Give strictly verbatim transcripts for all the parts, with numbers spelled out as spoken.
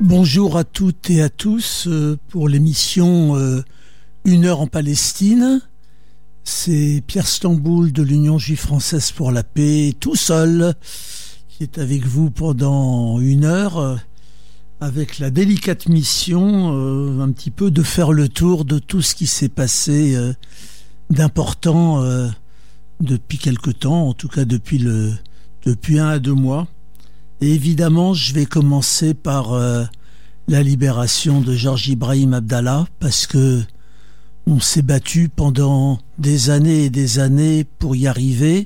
Bonjour à toutes et à tous euh, pour l'émission euh, Une heure en Palestine. C'est Pierre Stamboul de l'Union juive française pour la paix, tout seul, qui est avec vous pendant une heure, euh, avec la délicate mission euh, un petit peu de faire le tour de tout ce qui s'est passé euh, d'important euh, depuis quelque temps, en tout cas depuis, le, depuis un à deux mois. Et évidemment, je vais commencer par euh, la libération de Georges Ibrahim Abdallah, parce que on s'est battu pendant des années et des années pour y arriver.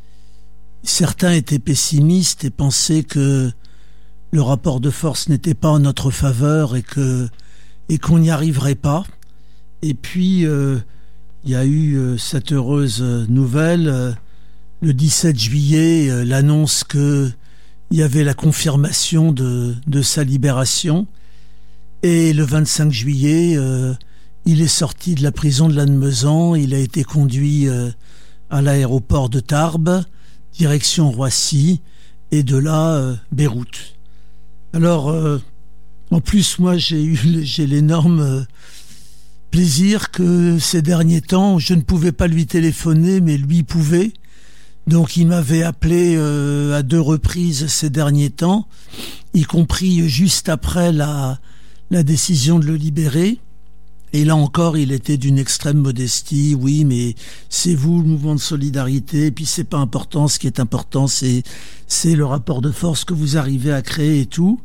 Certains étaient pessimistes et pensaient que le rapport de force n'était pas en notre faveur et que et qu'on n'y arriverait pas. Et puis, euh, il y a eu euh, cette heureuse nouvelle, euh, le dix-sept juillet, euh, l'annonce que il y avait la confirmation de, de sa libération. Et le vingt-cinq juillet, euh, il est sorti de la prison de Lannemezan. Il a été conduit euh, à l'aéroport de Tarbes, direction Roissy, et de là, euh, Beyrouth. Alors, euh, en plus, moi, j'ai eu j'ai l'énorme euh, plaisir que ces derniers temps, je ne pouvais pas lui téléphoner, mais lui pouvait. Donc il m'avait appelé euh, à deux reprises ces derniers temps, y compris juste après la, la décision de le libérer. Et là encore, il était d'une extrême modestie. Oui, mais c'est vous, le mouvement de solidarité, et puis c'est pas important. Ce qui est important, c'est, c'est le rapport de force que vous arrivez à créer et tout.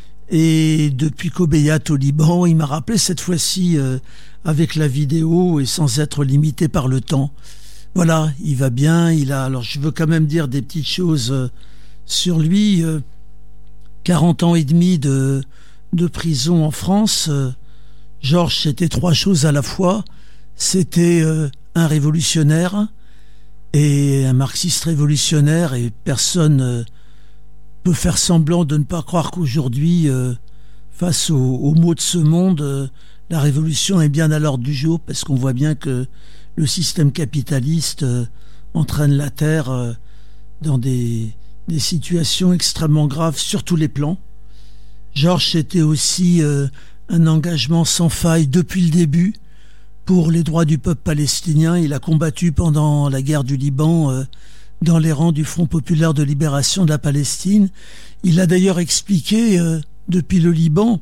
Et depuis Kobayat au Liban, il m'a rappelé cette fois-ci euh, avec la vidéo et sans être limité par le temps. Voilà, il va bien, il a... Alors, je veux quand même dire des petites choses euh, sur lui. Euh, quarante ans et demi de, de prison en France. Euh, Georges, c'était trois choses à la fois. C'était euh, un révolutionnaire et un marxiste révolutionnaire, et personne euh, peut faire semblant de ne pas croire qu'aujourd'hui, euh, face aux, aux maux de ce monde, euh, la révolution est bien à l'ordre du jour, parce qu'on voit bien que le système capitaliste euh, entraîne la Terre euh, dans des, des situations extrêmement graves sur tous les plans. Georges, c'était aussi euh, un engagement sans faille depuis le début pour les droits du peuple palestinien. Il a combattu pendant la guerre du Liban euh, dans les rangs du Front populaire de libération de la Palestine. Il a d'ailleurs expliqué euh, depuis le Liban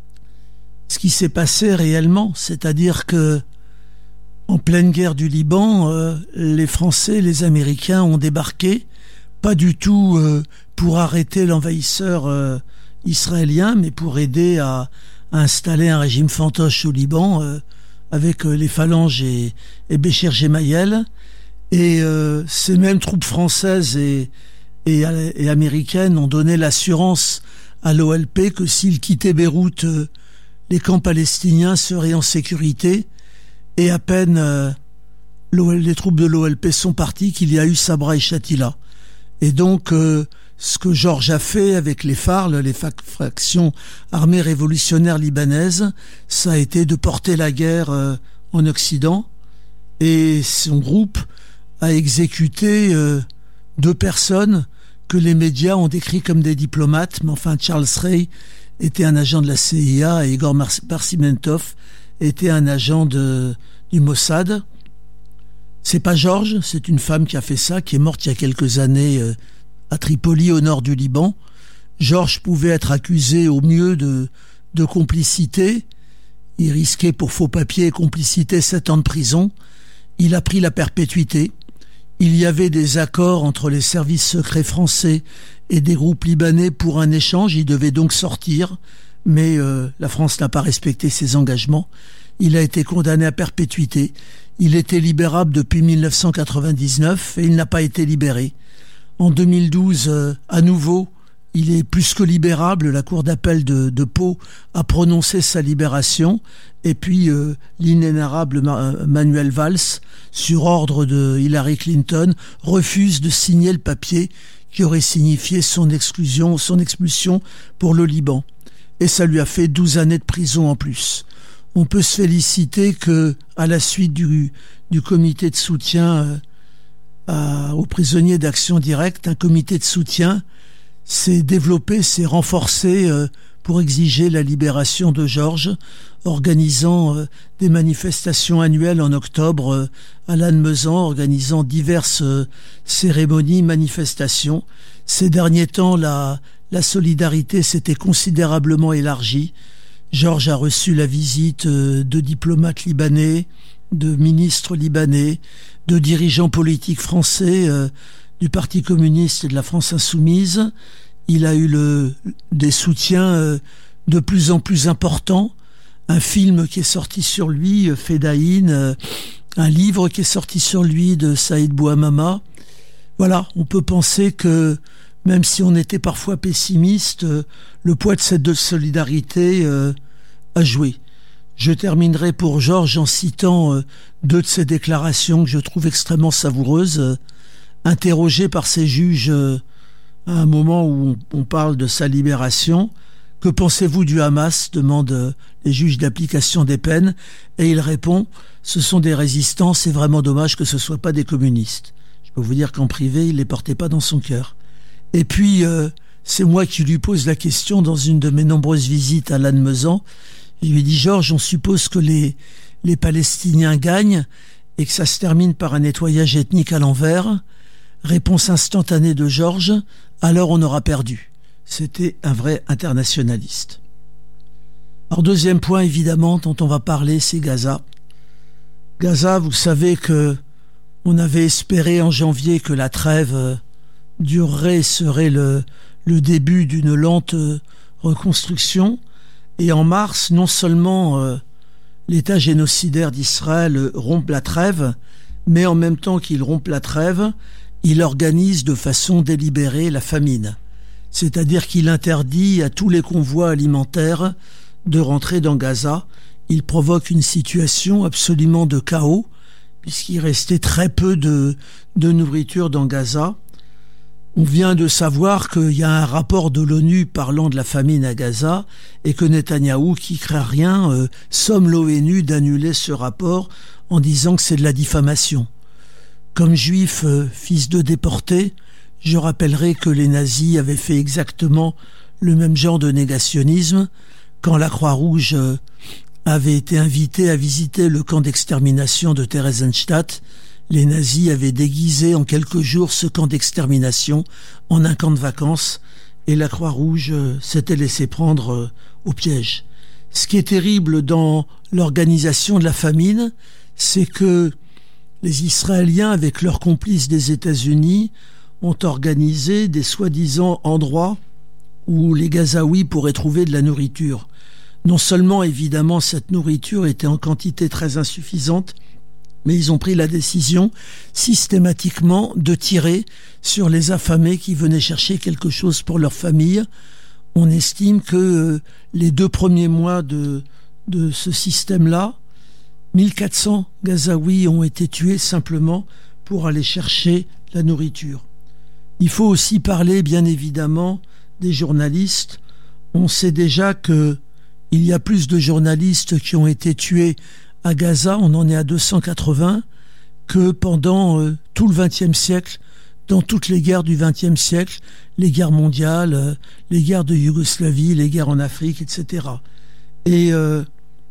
ce qui s'est passé réellement, c'est-à-dire que en pleine guerre du Liban, euh, les Français, les Américains ont débarqué, pas du tout euh, pour arrêter l'envahisseur euh, israélien, mais pour aider à, à installer un régime fantoche au Liban euh, avec euh, les phalanges et, et Béchir Gemayel. Et euh, ces mêmes troupes françaises et, et, et américaines ont donné l'assurance à l'O L P que s'il quittait Beyrouth, euh, les camps palestiniens seraient en sécurité. Et à peine euh, les troupes de l'O L P sont parties qu'il y a eu Sabra et Shatila. Et donc, euh, ce que Georges a fait avec les F A R L, les factions armées révolutionnaires libanaises, ça a été de porter la guerre euh, en Occident. Et son groupe a exécuté euh, deux personnes que les médias ont décrit comme des diplomates. Mais enfin, Charles Rey était un agent de la C I A et Igor Parsimentov était un agent de, du Mossad. C'est pas Georges, c'est une femme qui a fait ça, qui est morte il y a quelques années euh, à Tripoli, au nord du Liban. Georges pouvait être accusé au mieux de, de complicité. Il risquait pour faux papiers et complicité sept ans de prison. Il a pris la perpétuité. Il y avait des accords entre les services secrets français et des groupes libanais pour un échange. Il devait donc sortir. Mais euh, la France n'a pas respecté ses engagements. Il a été condamné à perpétuité. Il était libérable depuis mille neuf cent quatre-vingt-dix-neuf et il n'a pas été libéré. En deux mille douze, euh, à nouveau, il est plus que libérable. La cour d'appel de, de Pau a prononcé sa libération. Et puis euh, l'inénarrable Ma- Manuel Valls, sur ordre de Hillary Clinton, refuse de signer le papier qui aurait signifié son exclusion, son expulsion pour le Liban. Et ça lui a fait douze années de prison en plus. On peut se féliciter que, à la suite du, du comité de soutien euh, à, aux prisonniers d'Action Directe, un comité de soutien s'est développé, s'est renforcé euh, pour exiger la libération de Georges, organisant euh, des manifestations annuelles en octobre euh, à Lannemezan, organisant diverses euh, cérémonies, manifestations. Ces derniers temps, la, la solidarité s'était considérablement élargie. Georges a reçu la visite euh, de diplomates libanais, de ministres libanais, de dirigeants politiques français euh, du Parti communiste et de la France insoumise. Il a eu le, des soutiens euh, de plus en plus importants. Un film qui est sorti sur lui, euh, Fedaïn, euh, un livre qui est sorti sur lui de Saïd Bouhamama. Voilà, on peut penser que même si on était parfois pessimiste, euh, le poids de cette solidarité euh, a joué. Je terminerai pour Georges en citant euh, deux de ses déclarations que je trouve extrêmement savoureuses. Euh, interrogé par ses juges euh, à un moment où on, on parle de sa libération, « Que pensez-vous du Hamas ?» demandent euh, les juges d'application des peines. Et il répond « Ce sont des résistants, c'est vraiment dommage que ce ne soient pas des communistes. » Je peux vous dire qu'en privé, il ne les portait pas dans son cœur. Et puis, euh, c'est moi qui lui pose la question dans une de mes nombreuses visites à Lannemezan. Il lui dit « Georges, on suppose que les, les Palestiniens gagnent et que ça se termine par un nettoyage ethnique à l'envers. » Réponse instantanée de Georges « Alors on aura perdu. » C'était un vrai internationaliste. Alors deuxième point évidemment dont on va parler, c'est Gaza. Gaza, vous savez que on avait espéré en janvier que la trêve durerait, serait le, le début d'une lente reconstruction. Et en mars, non seulement euh, l'État génocidaire d'Israël rompt la trêve, mais en même temps qu'il rompt la trêve, il organise de façon délibérée la famine. C'est-à-dire qu'il interdit à tous les convois alimentaires de rentrer dans Gaza. Il provoque une situation absolument de chaos, puisqu'il restait très peu de, de nourriture dans Gaza. On vient de savoir qu'il y a un rapport de l'ONU parlant de la famine à Gaza et que Netanyahou, qui craint rien, euh, somme l'ONU d'annuler ce rapport en disant que c'est de la diffamation. Comme juif, euh, fils de déporté, je rappellerai que les nazis avaient fait exactement le même genre de négationnisme quand la Croix-Rouge euh, avait été invitée à visiter le camp d'extermination de Theresienstadt. Les nazis avaient déguisé en quelques jours ce camp d'extermination en un camp de vacances et la Croix-Rouge euh, s'était laissée prendre euh, au piège. Ce qui est terrible dans l'organisation de la famine, c'est que les Israéliens, avec leurs complices des États-Unis, ont organisé des soi-disant endroits où les Gazaouis pourraient trouver de la nourriture. Non seulement, évidemment, cette nourriture était en quantité très insuffisante, mais ils ont pris la décision systématiquement de tirer sur les affamés qui venaient chercher quelque chose pour leur famille. On estime que euh, les deux premiers mois de, de ce système-là, mille quatre cents Gazaouis ont été tués simplement pour aller chercher la nourriture. Il faut aussi parler, bien évidemment, des journalistes. On sait déjà que il y a plus de journalistes qui ont été tués à Gaza, on en est à deux cent quatre-vingts, que pendant euh, tout le vingtième siècle, dans toutes les guerres du vingtième siècle, les guerres mondiales, euh, les guerres de Yougoslavie, les guerres en Afrique, et cetera. Et euh,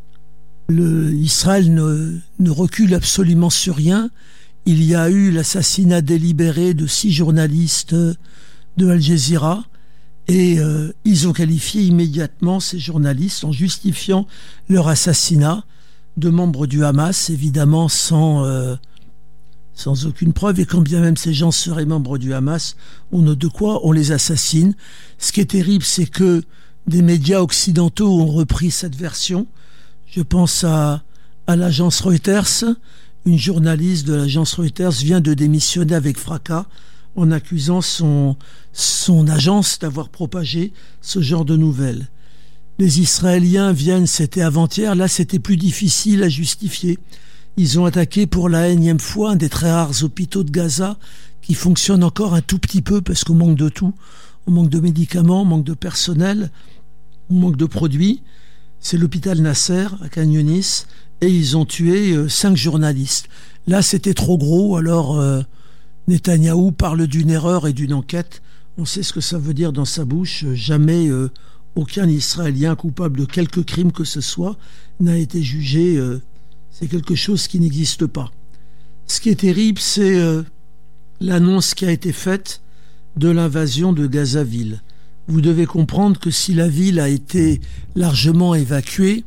le, Israël ne, ne recule absolument sur rien. Il y a eu l'assassinat délibéré de six journalistes de Al Jazeera et euh, ils ont qualifié immédiatement ces journalistes en justifiant leur assassinat de membres du Hamas, évidemment sans, euh, sans aucune preuve, et quand bien même ces gens seraient membres du Hamas, on a de quoi on les assassine. Ce qui est terrible, c'est que des médias occidentaux ont repris cette version. Je pense à, à l'agence Reuters. Une journaliste de l'agence Reuters vient de démissionner avec fracas en accusant son, son agence d'avoir propagé ce genre de nouvelles. Les Israéliens viennent, c'était avant-hier, là c'était plus difficile à justifier. Ils ont attaqué pour la énième fois un des très rares hôpitaux de Gaza qui fonctionne encore un tout petit peu parce qu'on manque de tout. On manque de médicaments, on manque de personnel, on manque de produits. C'est l'hôpital Nasser à Khan Younis et ils ont tué euh, cinq journalistes. Là c'était trop gros, alors euh, Netanyahou parle d'une erreur et d'une enquête On sait ce que ça veut dire dans sa bouche. Jamais euh, aucun Israélien coupable de quelque crime que ce soit n'a été jugé. Euh, c'est quelque chose qui n'existe pas. Ce qui est terrible, c'est euh, l'annonce qui a été faite de l'invasion de Gazaville. Vous devez comprendre que si la ville a été largement évacuée,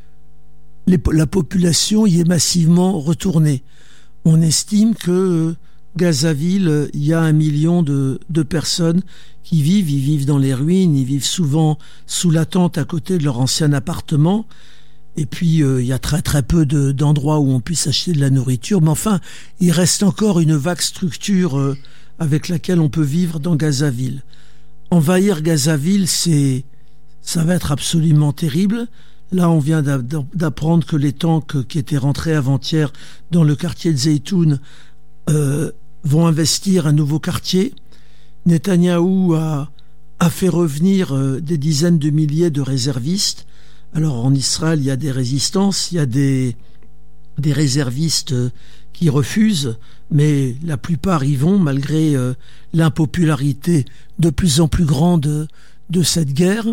les, la population y est massivement retournée. On estime que euh, Gazaville, il y a un million de, de personnes qui vivent, ils vivent dans les ruines, ils vivent souvent sous la tente à côté de leur ancien appartement. Et puis, euh, il y a très très peu de, d'endroits où on puisse acheter de la nourriture. Mais enfin, il reste encore une vague structure euh, avec laquelle on peut vivre dans Gazaville. Envahir Gazaville, c'est, ça va être absolument terrible. Là, on vient d'apprendre que les tanks qui étaient rentrés avant-hier dans le quartier de Zeytoun euh, vont investir un nouveau quartier. Netanyahou a, a fait revenir euh, des dizaines de milliers de réservistes. Alors en Israël, il y a des résistances, il y a des, des réservistes euh, qui refusent, mais la plupart y vont malgré euh, l'impopularité de plus en plus grande de cette guerre.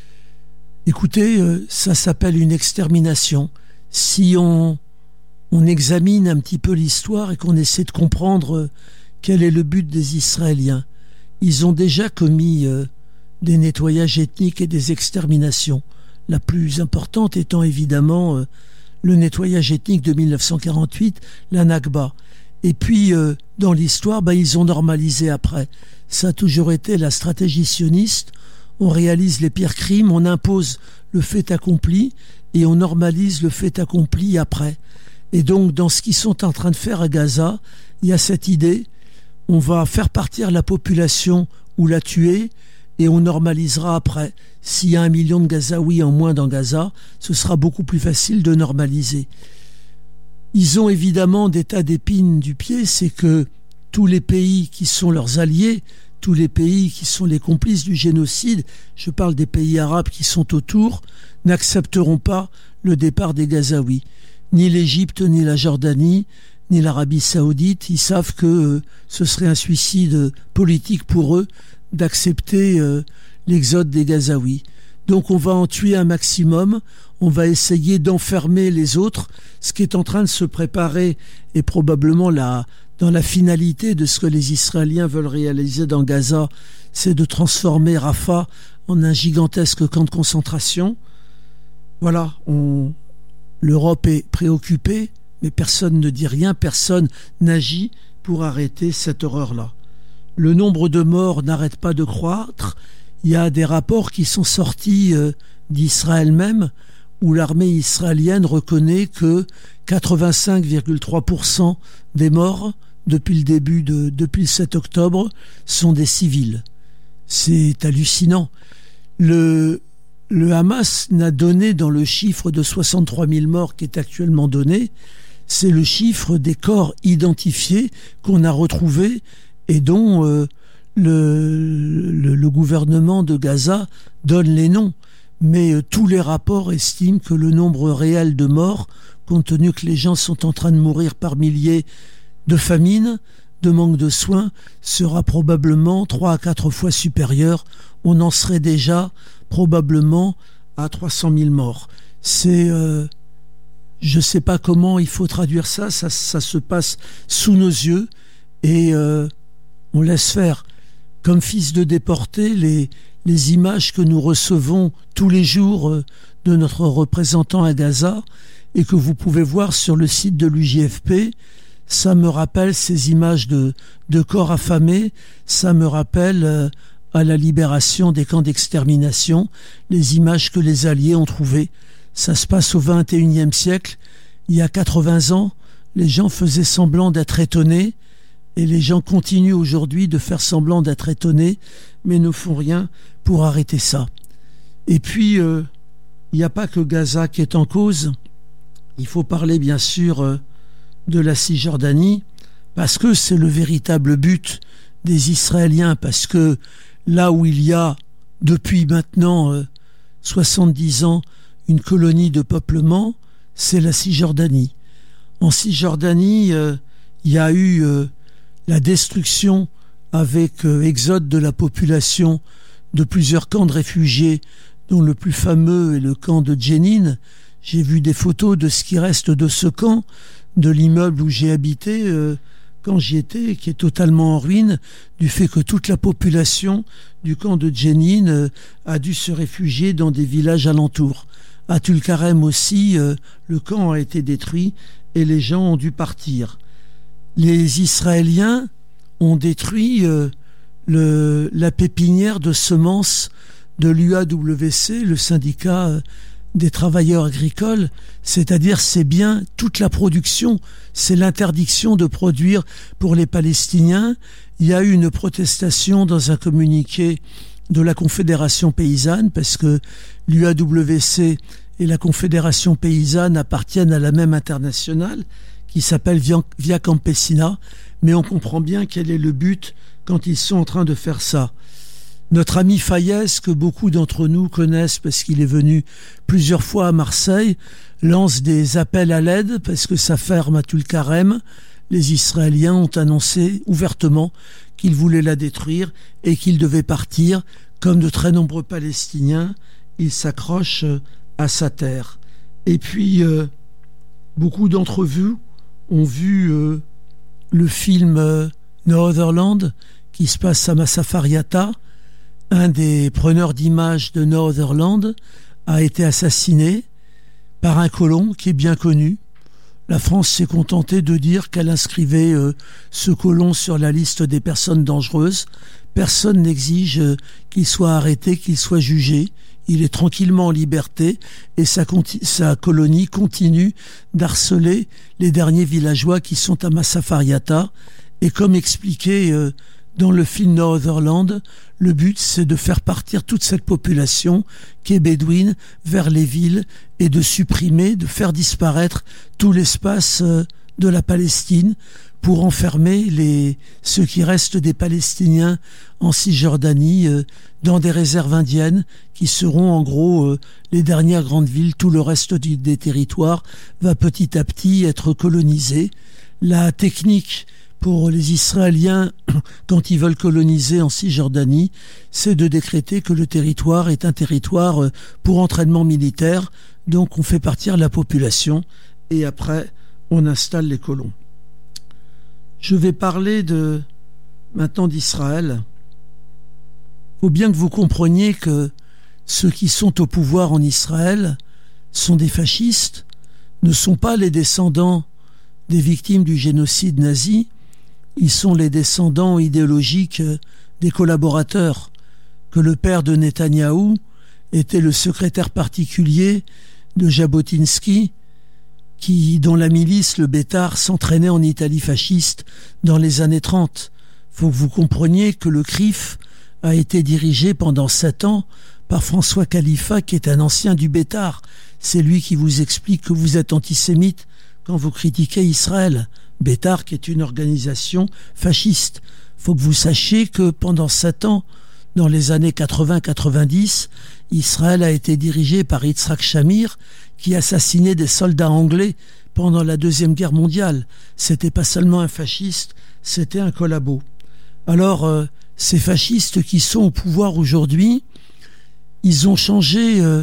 Écoutez, euh, ça s'appelle une extermination. Si on, on examine un petit peu l'histoire et qu'on essaie de comprendre euh, quel est le but des Israéliens, ils ont déjà commis euh, des nettoyages ethniques et des exterminations. La plus importante étant évidemment euh, le nettoyage ethnique de mille neuf cent quarante-huit, la Nakba. Et puis, euh, dans l'histoire, bah, ils ont normalisé après. Ça a toujours été la stratégie sioniste. On réalise les pires crimes, on impose le fait accompli et on normalise le fait accompli après. Et donc, dans ce qu'ils sont en train de faire à Gaza, il y a cette idée, on va faire partir la population ou la tuer et on normalisera après. S'il y a un million de Gazaouis en moins dans Gaza, ce sera beaucoup plus facile de normaliser. Ils ont évidemment des tas d'épines du pied, c'est que tous les pays qui sont leurs alliés, tous les pays qui sont les complices du génocide, je parle des pays arabes qui sont autour, n'accepteront pas le départ des Gazaouis. Ni l'Égypte, ni la Jordanie, ni l'Arabie Saoudite, ils savent que euh, ce serait un suicide politique pour eux d'accepter euh, l'exode des Gazaouis. Donc on va en tuer un maximum, on va essayer d'enfermer les autres. Ce qui est en train de se préparer est probablement la, dans la finalité de ce que les Israéliens veulent réaliser dans Gaza, c'est de transformer Rafah en un gigantesque camp de concentration. Voilà, on, l'Europe est préoccupée, mais personne ne dit rien, personne n'agit pour arrêter cette horreur-là. Le nombre de morts n'arrête pas de croître. Il y a des rapports qui sont sortis euh, d'Israël même, où l'armée israélienne reconnaît que quatre-vingt-cinq virgule trois pour cent des morts depuis le début de depuis le sept octobre sont des civils. C'est hallucinant. Le, le Hamas n'a donné dans le chiffre de soixante-trois mille morts qui est actuellement donné, c'est le chiffre des corps identifiés qu'on a retrouvés et dont euh, le, le, le gouvernement de Gaza donne les noms. Mais euh, tous les rapports estiment que le nombre réel de morts, compte tenu que les gens sont en train de mourir par milliers de famine, de manque de soins, sera probablement trois à quatre fois supérieur. On en serait déjà probablement à trois cent mille morts. C'est... Euh, je ne sais pas comment il faut traduire ça, ça, ça se passe sous nos yeux et euh, on laisse faire. Comme fils de déportés, les, les images que nous recevons tous les jours euh, de notre représentant à Gaza et que vous pouvez voir sur le site de l'U J F P, ça me rappelle ces images de, de corps affamés, ça me rappelle euh, à la libération des camps d'extermination, les images que les Alliés ont trouvées. Ça se passe au vingt et unième siècle. Il y a quatre-vingts ans, les gens faisaient semblant d'être étonnés et les gens continuent aujourd'hui de faire semblant d'être étonnés mais ne font rien pour arrêter ça. Et puis, euh, il n'y a pas que Gaza qui est en cause. Il faut parler bien sûr euh, de la Cisjordanie parce que c'est le véritable but des Israéliens, parce que là où il y a depuis maintenant euh, soixante-dix ans une colonie de peuplement, c'est la Cisjordanie. En Cisjordanie, euh, il y a eu euh, la destruction avec euh, exode de la population de plusieurs camps de réfugiés, dont le plus fameux est le camp de Jenin. J'ai vu des photos de ce qui reste de ce camp, de l'immeuble où j'ai habité euh, quand j'y étais, qui est totalement en ruine, du fait que toute la population du camp de Jenin euh, a dû se réfugier dans des villages alentours. À Tulkarem aussi, euh, le camp a été détruit et les gens ont dû partir. Les Israéliens ont détruit euh, le, la pépinière de semences de l'U A W C, le syndicat euh, des travailleurs agricoles, c'est-à-dire c'est bien toute la production, c'est l'interdiction de produire pour les Palestiniens. Il y a eu une protestation dans un communiqué de la Confédération paysanne, parce que l'U A W C et la Confédération paysanne appartiennent à la même internationale qui s'appelle Via, Via Campesina, mais on comprend bien quel est le but quand ils sont en train de faire ça. Notre ami Fayez, que beaucoup d'entre nous connaissent parce qu'il est venu plusieurs fois à Marseille, lance des appels à l'aide parce que sa ferme à Tulkarem, les Israéliens ont annoncé ouvertement qu'ils voulaient la détruire et qu'ils devaient partir. Comme de très nombreux Palestiniens, ils s'accrochent à sa terre. Et puis, euh, beaucoup d'entre vous ont vu euh, le film euh, No Other Land qui se passe à Massafariata. Un des preneurs d'images de No Other Land a été assassiné par un colon qui est bien connu. La France s'est contentée de dire qu'elle inscrivait euh, ce colon sur la liste des personnes dangereuses. Personne n'exige euh, qu'il soit arrêté, qu'il soit jugé. Il est tranquillement en liberté et sa, conti- sa colonie continue d'harceler les derniers villageois qui sont à Massafariata. Et comme expliqué euh, dans le film No Other Land, le but c'est de faire partir toute cette population qui est bédouine vers les villes et de supprimer, de faire disparaître tout l'espace euh, de la Palestine pour enfermer les, ceux qui restent des Palestiniens en Cisjordanie euh, dans des réserves indiennes qui seront en gros euh, les dernières grandes villes. Tout le reste du, des territoires va petit à petit être colonisé. La technique pour les Israéliens, quand ils veulent coloniser en Cisjordanie, c'est de décréter que le territoire est un territoire euh, pour entraînement militaire, donc on fait partir la population et après on installe les colons. Je vais parler de maintenant d'Israël. Il faut bien que vous compreniez que ceux qui sont au pouvoir en Israël sont des fascistes, ne sont pas les descendants des victimes du génocide nazi, ils sont les descendants idéologiques des collaborateurs, que le père de Netanyahou était le secrétaire particulier de Jabotinsky, qui, dont la milice, le Bétar, s'entraînait en Italie fasciste dans les années trente. Il faut que vous compreniez que le C R I F a été dirigé pendant sept ans par François Khalifa, qui est un ancien du Bétar. C'est lui qui vous explique que vous êtes antisémite quand vous critiquez Israël. Bétar, qui est une organisation fasciste. Il faut que vous sachiez que pendant sept ans, dans les années quatre-vingts quatre-vingt-dix, Israël a été dirigé par Yitzhak Shamir, qui assassinait des soldats anglais pendant la Deuxième Guerre mondiale. C'était pas seulement un fasciste, c'était un collabo. Alors, euh, ces fascistes qui sont au pouvoir aujourd'hui, ils ont changé euh,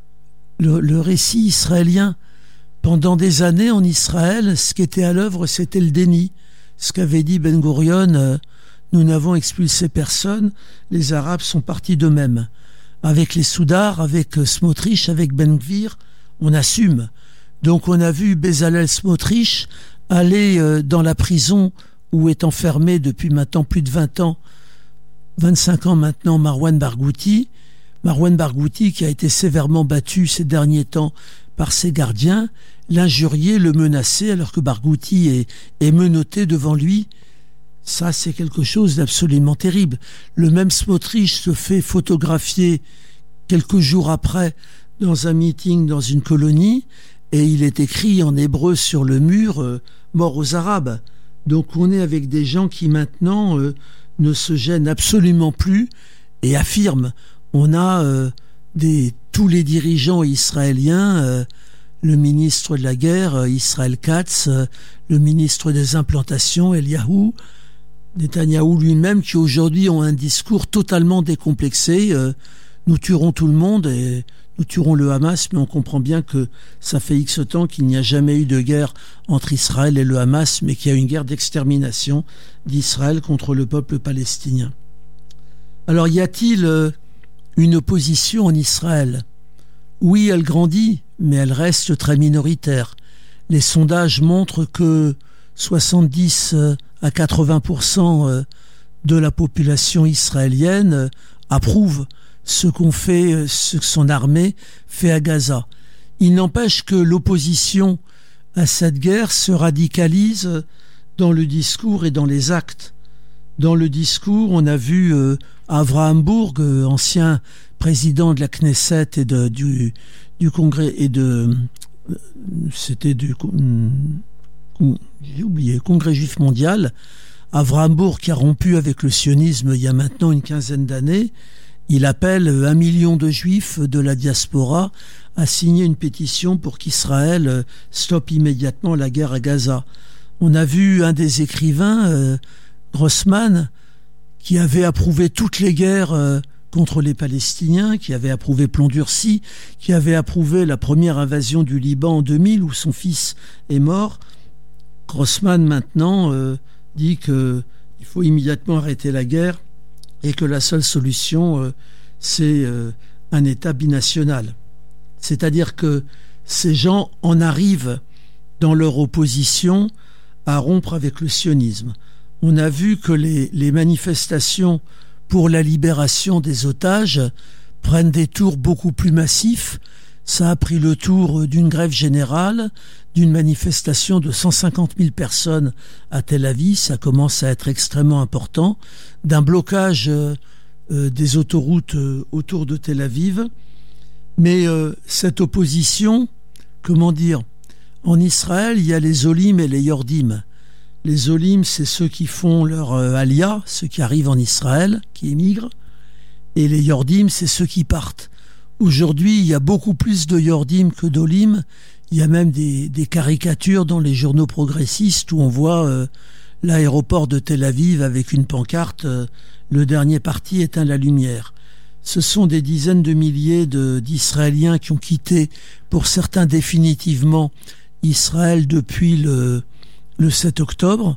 le, le récit israélien. Pendant des années en Israël, ce qui était à l'œuvre, c'était le déni. Ce qu'avait dit Ben Gurion, euh, nous n'avons expulsé personne, les Arabes sont partis d'eux-mêmes. Avec les Soudars, avec euh, Smotrich, avec Ben Gvir, on assume. Donc on a vu Bezalel Smotrich aller euh, dans la prison où est enfermé depuis maintenant plus de vingt ans, vingt-cinq ans maintenant, Marwan Barghouti. Marwan Barghouti qui a été sévèrement battu ces derniers temps par ses gardiens, l'injurier, le menacer, alors que Barghouti est, est menotté devant lui. Ça, c'est quelque chose d'absolument terrible. Le même Smotrich se fait photographier quelques jours après dans un meeting dans une colonie, et il est écrit en hébreu sur le mur euh, « Mort aux Arabes ». Donc on est avec des gens qui maintenant euh, ne se gênent absolument plus et affirment. On a euh, des, tous les dirigeants israéliens, euh, le ministre de la guerre, euh, Israël Katz, euh, le ministre des implantations, Eliyahu, Netanyahou lui-même, qui aujourd'hui ont un discours totalement décomplexé. Euh, nous tuerons tout le monde et nous tuerons le Hamas, mais on comprend bien que ça fait X temps qu'il n'y a jamais eu de guerre entre Israël et le Hamas, mais qu'il y a une guerre d'extermination d'Israël contre le peuple palestinien. Alors y a-t-il euh, une opposition en Israël ? Oui, elle grandit, mais elle reste très minoritaire. Les sondages montrent que soixante-dix à quatre-vingts pour cent de la population israélienne approuve ce qu'on fait, ce que son armée fait à Gaza. Il n'empêche que l'opposition à cette guerre se radicalise dans le discours et dans les actes. Dans le discours, on a vu euh, Avraham Burg, euh, ancien président de la Knesset et de, du, du Congrès et de euh, c'était du j'ai oublié Congrès juif mondial. Avraham Burg, qui a rompu avec le sionisme il y a maintenant une quinzaine d'années, il appelle un million de juifs de la diaspora à signer une pétition pour qu'Israël stoppe immédiatement la guerre à Gaza. On a vu un des écrivains, euh, Grossman, qui avait approuvé toutes les guerres euh, contre les Palestiniens, qui avait approuvé Plomb Durci, qui avait approuvé la première invasion du Liban en deux mille où son fils est mort. Grossman maintenant euh, dit qu'il faut immédiatement arrêter la guerre et que la seule solution euh, c'est euh, un État binational. C'est-à-dire que ces gens en arrivent dans leur opposition à rompre avec le sionisme. On a vu que les, les manifestations pour la libération des otages prennent des tours beaucoup plus massifs. Ça a pris le tour d'une grève générale, d'une manifestation de cent cinquante mille personnes à Tel Aviv, ça commence à être extrêmement important, d'un blocage euh, euh, des autoroutes euh, autour de Tel Aviv. Mais euh, cette opposition, comment dire, en Israël, il y a les Olim et les Yordim. Les Olim, c'est ceux qui font leur euh, alia, ceux qui arrivent en Israël, qui émigrent, et les Yordim, c'est ceux qui partent. Aujourd'hui, il y a beaucoup plus de Yordim que d'Olim. Il y a même des, des caricatures dans les journaux progressistes où on voit euh, l'aéroport de Tel Aviv avec une pancarte euh, « Le dernier parti éteint la lumière ». Ce sont des dizaines de milliers de, d'Israéliens qui ont quitté, pour certains définitivement, Israël depuis le, le sept octobre.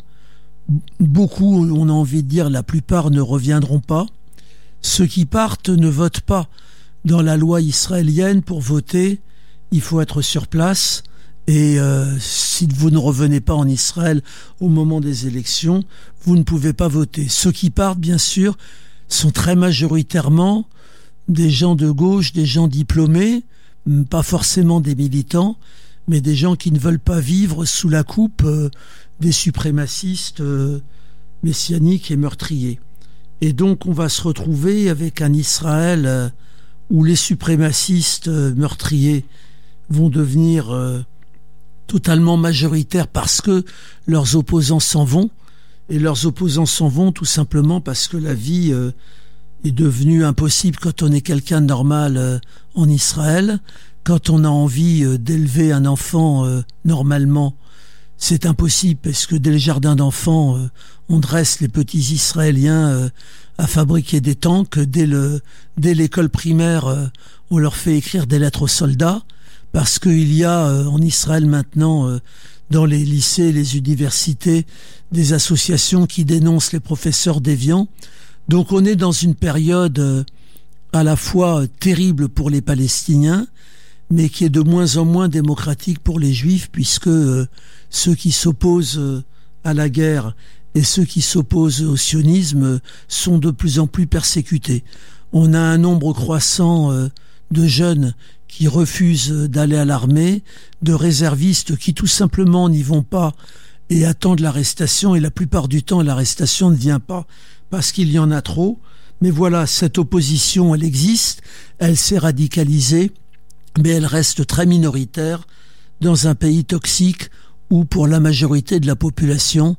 Beaucoup, on a envie de dire, la plupart ne reviendront pas. Ceux qui partent ne votent pas. Dans la loi israélienne, pour voter, il faut être sur place et euh, si vous ne revenez pas en Israël au moment des élections, vous ne pouvez pas voter. Ceux qui partent, bien sûr, sont très majoritairement des gens de gauche, des gens diplômés, pas forcément des militants, mais des gens qui ne veulent pas vivre sous la coupe euh, des suprémacistes euh, messianiques et meurtriers. Et donc on va se retrouver avec un Israël euh, où les suprémacistes euh, meurtriers vont devenir euh, totalement majoritaires parce que leurs opposants s'en vont, et leurs opposants s'en vont tout simplement parce que la vie euh, est devenue impossible quand on est quelqu'un de normal euh, en Israël. Quand on a envie euh, d'élever un enfant euh, normalement, c'est impossible parce que dès le jardin d'enfants, euh, on dresse les petits Israéliens euh, à fabriquer des tanks. Dès le dès l'école primaire, euh, on leur fait écrire des lettres aux soldats parce qu'il y a euh, en Israël maintenant euh, dans les lycées, les universités, des associations qui dénoncent les professeurs déviants. Donc on est dans une période euh, à la fois euh, terrible pour les Palestiniens, mais qui est de moins en moins démocratique pour les Juifs, puisque euh, ceux qui s'opposent euh, à la guerre et ceux qui s'opposent au sionisme euh, sont de plus en plus persécutés. On a un nombre croissant euh, de jeunes qui refusent d'aller à l'armée, de réservistes qui tout simplement n'y vont pas et attendent l'arrestation, et la plupart du temps l'arrestation ne vient pas parce qu'il y en a trop. Mais voilà, cette opposition, elle existe, elle s'est radicalisée, mais elle reste très minoritaire dans un pays toxique où pour la majorité de la population,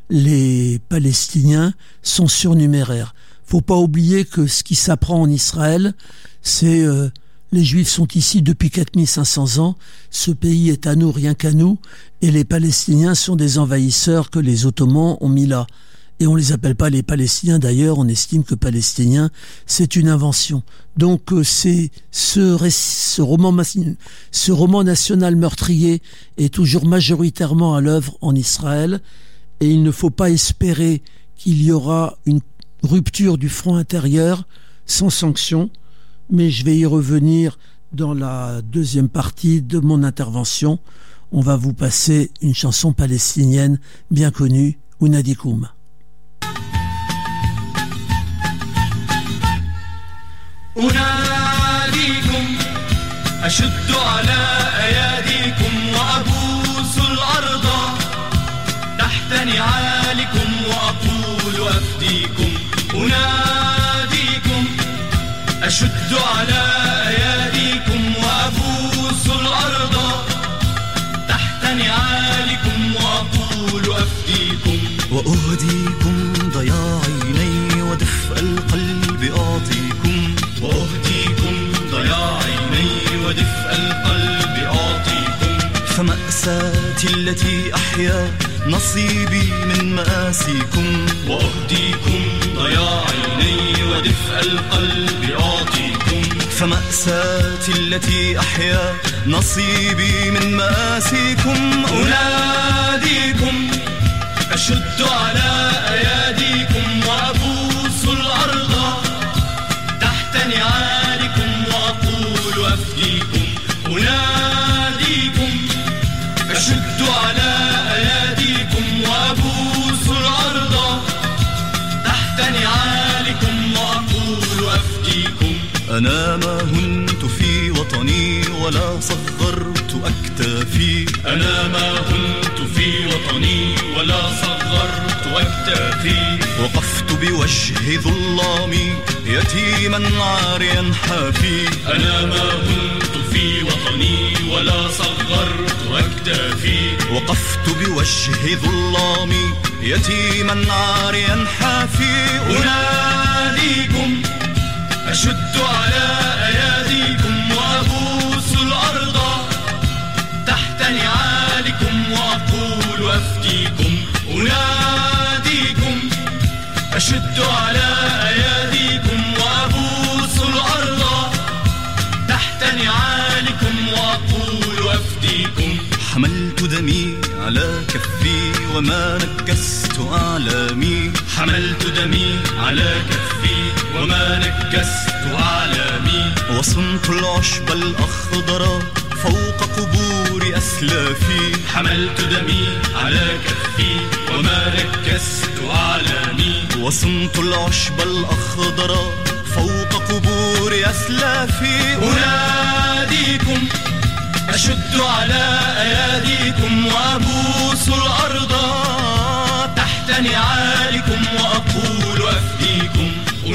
les Palestiniens sont surnuméraires. Faut pas oublier que ce qui s'apprend en Israël, c'est euh, les Juifs sont ici depuis quatre mille cinq cents ans, ce pays est à nous, rien qu'à nous, et les Palestiniens sont des envahisseurs que les Ottomans ont mis là. Et on les appelle pas les Palestiniens. D'ailleurs, on estime que Palestinien, c'est une invention. Donc, euh, c'est ce, ce roman, ce roman national meurtrier est toujours majoritairement à l'œuvre en Israël. Et il ne faut pas espérer qu'il y aura une rupture du front intérieur sans sanction. Mais je vais y revenir dans la deuxième partie de mon intervention. On va vous passer une chanson palestinienne bien connue, Unadikum. أناديكم أشد على أياديكم وأبوس الأرض تحت نعالكم وأقول أفديكم أناديكم أشد على أياديكم وأبوس الأرض تحت نعالكم وأقول أفديكم وأهديكم ضياع عيني ودفء القلب أعطيكم وأهديكم ضياع عيني ودفء القلب أعطيكم فمأساتي التي أحيا نصيبي من مآسيكم وأهديكم ضياع عيني ودفء القلب أعطيكم فمأساتي التي أحيا نصيبي من مآسيكم أناديكم أشد على أياديكم وأبوس الأرض تحت نعالكم وأقول أفديكم أناديكم أشد على أياديكم وأبوس الأرض تحت نعالكم وأقول أفديكم أنا ما هنت في وطني ولا صغرت أكتافي أنا ما هنت في وطني ولا صغرت أكتافي وقفت بوجه ظلامي يتيما عاريا حافي أنا ما هنت في وطني ولا صغرت أكتافي وقفت بوجه ظلامي يتيما عاريا حافي أناديكم أشد على أياديكم وأبوس الأرض تحت نعالكم وأقول أفديكم أناديكم أشد على أياديكم وأبوس الأرض تحت نعالكم وأقول أفديكم حملت دمي على كفي وما نكست أعلامي حملت دمي على كفي وما نكست أعلامي وصنت العشب الأخضر فوق قبور أسلافي حملت دمي على كفي وما نكست أعلامي وصنت العشب الأخضر فوق قبور أسلافي أناديكم أشد على أياديكم وأبوس الأرض تحت نعالكم وأقول أفديكم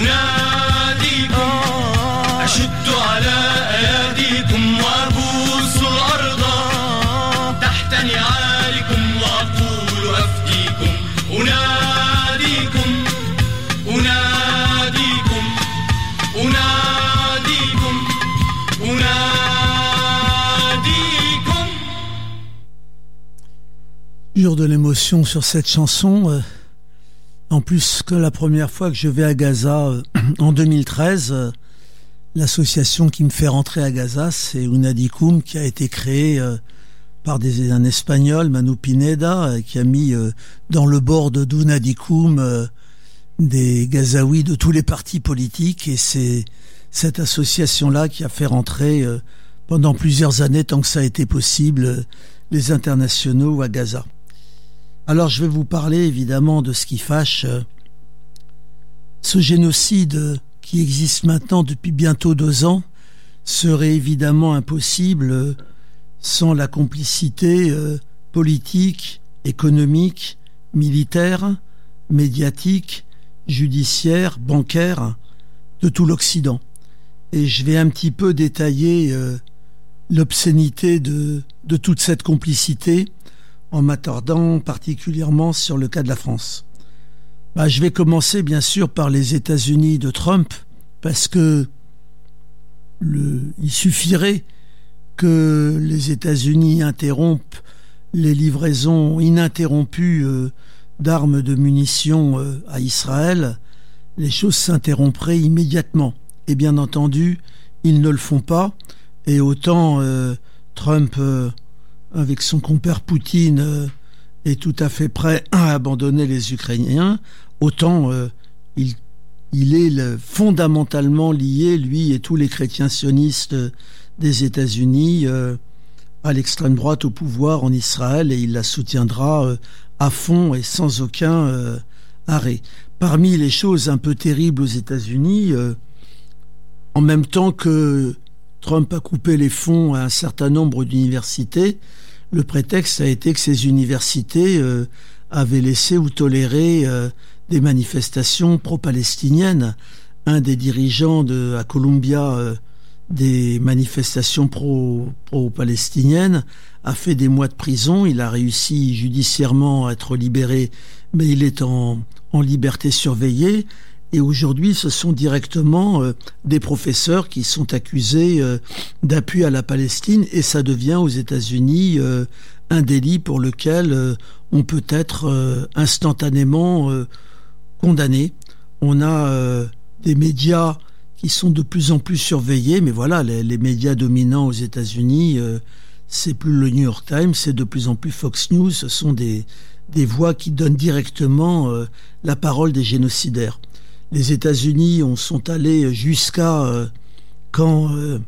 أناديكم أشد على أياديكم وأبوس الأرض تحت نعالكم وأقول أفديكم أناديكم أناديكم أناديكم أناديكم Jour de l'émotion sur cette chanson. Euh, en plus que la première fois que je vais à Gaza euh, en deux mille treize, euh, l'association qui me fait rentrer à Gaza, c'est Unadikum, qui a été créée euh, par des, un Espagnol, Manu Pineda, euh, qui a mis euh, dans le board d'Unadikum euh, des Gazaouis de tous les partis politiques, et c'est cette association-là qui a fait rentrer euh, pendant plusieurs années, tant que ça a été possible, euh, les internationaux à Gaza. Alors je vais vous parler évidemment de ce qui fâche. Euh, ce génocide qui existe maintenant depuis bientôt deux ans serait évidemment impossible euh, sans la complicité euh, politique, économique, militaire, médiatique, judiciaire, bancaire de tout l'Occident. Et je vais un petit peu détailler euh, l'obscénité de, de toute cette complicité en m'attardant particulièrement sur le cas de la France. Bah, je vais commencer bien sûr par les États-Unis de Trump, parce que le, il suffirait que les États-Unis interrompent les livraisons ininterrompues euh, d'armes, de munitions euh, à Israël, les choses s'interrompraient immédiatement. Et bien entendu, ils ne le font pas. Et autant euh, Trump, euh, avec son compère Poutine, euh, est tout à fait prêt à abandonner les Ukrainiens, autant euh, il, il est le, fondamentalement lié, lui et tous les chrétiens sionistes des États-Unis, euh, à l'extrême droite au pouvoir en Israël, et il la soutiendra euh, à fond et sans aucun euh, arrêt. Parmi les choses un peu terribles aux États-Unis, euh, en même temps que Trump a coupé les fonds à un certain nombre d'universités, le prétexte a été que ces universités euh, avaient laissé ou toléré euh, des manifestations pro-palestiniennes. Un des dirigeants de, à Columbia euh, des manifestations pro, pro-palestiniennes a fait des mois de prison. Il a réussi judiciairement à être libéré, mais il est en, en liberté surveillée. Et aujourd'hui, ce sont directement euh, des professeurs qui sont accusés euh, d'appui à la Palestine, et ça devient aux États-Unis euh, un délit pour lequel euh, on peut être euh, instantanément euh, condamné. On a euh, des médias qui sont de plus en plus surveillés, mais voilà, les, les médias dominants aux États-Unis, euh, c'est plus le New York Times, c'est de plus en plus Fox News. Ce sont des, des voix qui donnent directement euh, la parole des génocidaires. Les États-Unis on sont allés jusqu'à euh, quand euh,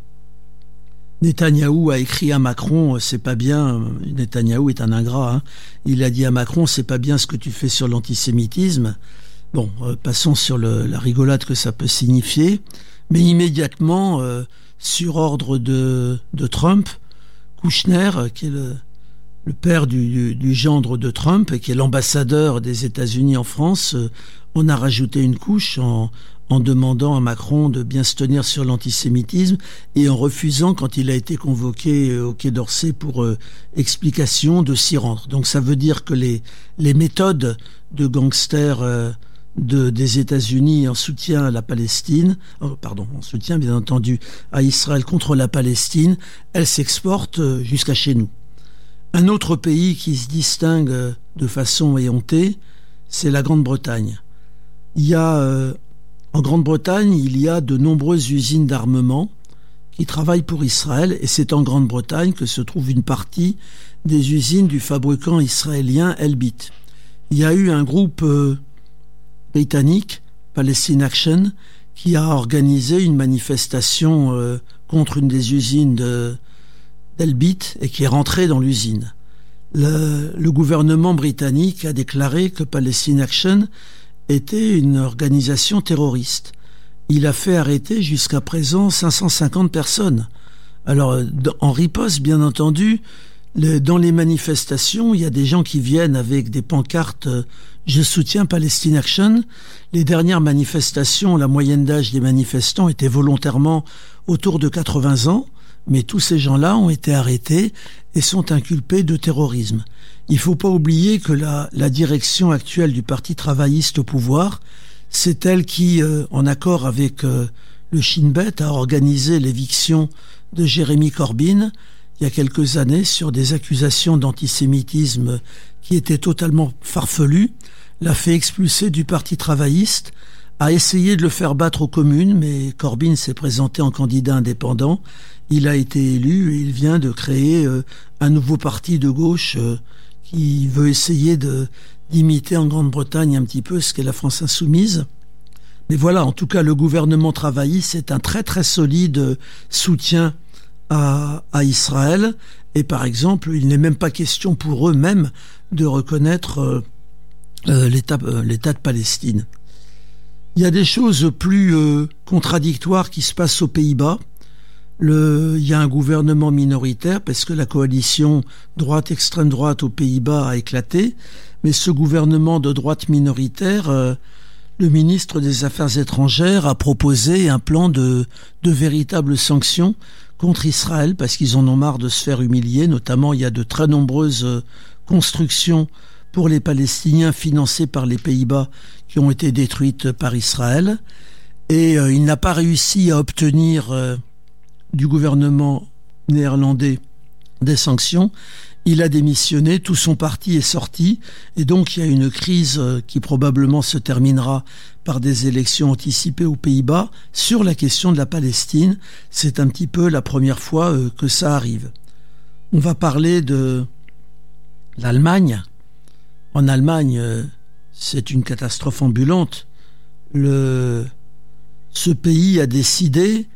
Netanyahou a écrit à Macron, euh, c'est pas bien, Netanyahou est un ingrat, hein, il a dit à Macron, c'est pas bien ce que tu fais sur l'antisémitisme. Bon, euh, passons sur le, la rigolade que ça peut signifier, mais immédiatement, euh, sur ordre de, de Trump, Kushner, qui est le, le père du, du, du gendre de Trump et qui est l'ambassadeur des États-Unis en France, euh, on a rajouté une couche en, en demandant à Macron de bien se tenir sur l'antisémitisme et en refusant, quand il a été convoqué au Quai d'Orsay pour euh, explication, de s'y rendre. Donc ça veut dire que les, les méthodes de gangsters euh, de, des États-Unis en soutien à la Palestine, oh, pardon, en soutien bien entendu à Israël contre la Palestine, elles s'exportent jusqu'à chez nous. Un autre pays qui se distingue de façon éhontée, c'est la Grande-Bretagne. Il y a, euh, en Grande-Bretagne, il y a de nombreuses usines d'armement qui travaillent pour Israël, et c'est en Grande-Bretagne que se trouve une partie des usines du fabricant israélien Elbit. Il y a eu un groupe euh, britannique, Palestine Action, qui a organisé une manifestation euh, contre une des usines de, d'Elbit et qui est rentré dans l'usine. Le, le gouvernement britannique a déclaré que Palestine Action était une organisation terroriste. Il a fait arrêter jusqu'à présent cinq cent cinquante personnes. Alors, en riposte, bien entendu, le, dans les manifestations, il y a des gens qui viennent avec des pancartes euh, « Je soutiens Palestine Action ». Les dernières manifestations, la moyenne d'âge des manifestants était volontairement autour de quatre-vingts ans, mais tous ces gens-là ont été arrêtés et sont inculpés de terrorisme. Il ne faut pas oublier que la, la direction actuelle du Parti travailliste au pouvoir, c'est elle qui, euh, en accord avec euh, le Shin Bet, a organisé l'éviction de Jeremy Corbyn il y a quelques années sur des accusations d'antisémitisme qui étaient totalement farfelues, l'a fait expulser du Parti travailliste, a essayé de le faire battre aux communes, mais Corbyn s'est présenté en candidat indépendant. Il a été élu et il vient de créer euh, un nouveau parti de gauche euh, qui veut essayer de, d'imiter en Grande-Bretagne un petit peu ce qu'est la France insoumise. Mais voilà, en tout cas, le gouvernement travailliste est un très très solide soutien à, à Israël. Et par exemple, il n'est même pas question pour eux-mêmes de reconnaître euh, euh, l'État, euh, l'État de Palestine. Il y a des choses plus euh, contradictoires qui se passent aux Pays-Bas. Le, il y a un gouvernement minoritaire parce que la coalition droite-extrême droite aux Pays-Bas a éclaté, mais ce gouvernement de droite minoritaire, euh, le ministre des Affaires étrangères a proposé un plan de, de véritables sanctions contre Israël parce qu'ils en ont marre de se faire humilier. Notamment, il y a de très nombreuses constructions pour les Palestiniens financées par les Pays-Bas qui ont été détruites par Israël. Et euh, il n'a pas réussi à obtenir euh, du gouvernement néerlandais des sanctions. il a démissionné, tout son parti est sorti, et donc il y a une crise qui probablement se terminera par des élections anticipées aux Pays-Bas sur la question de la Palestine. C'est un petit peu la première fois que ça arrive. On va parler de l'Allemagne. En Allemagne, c'est une catastrophe ambulante. Le... Ce pays a décidé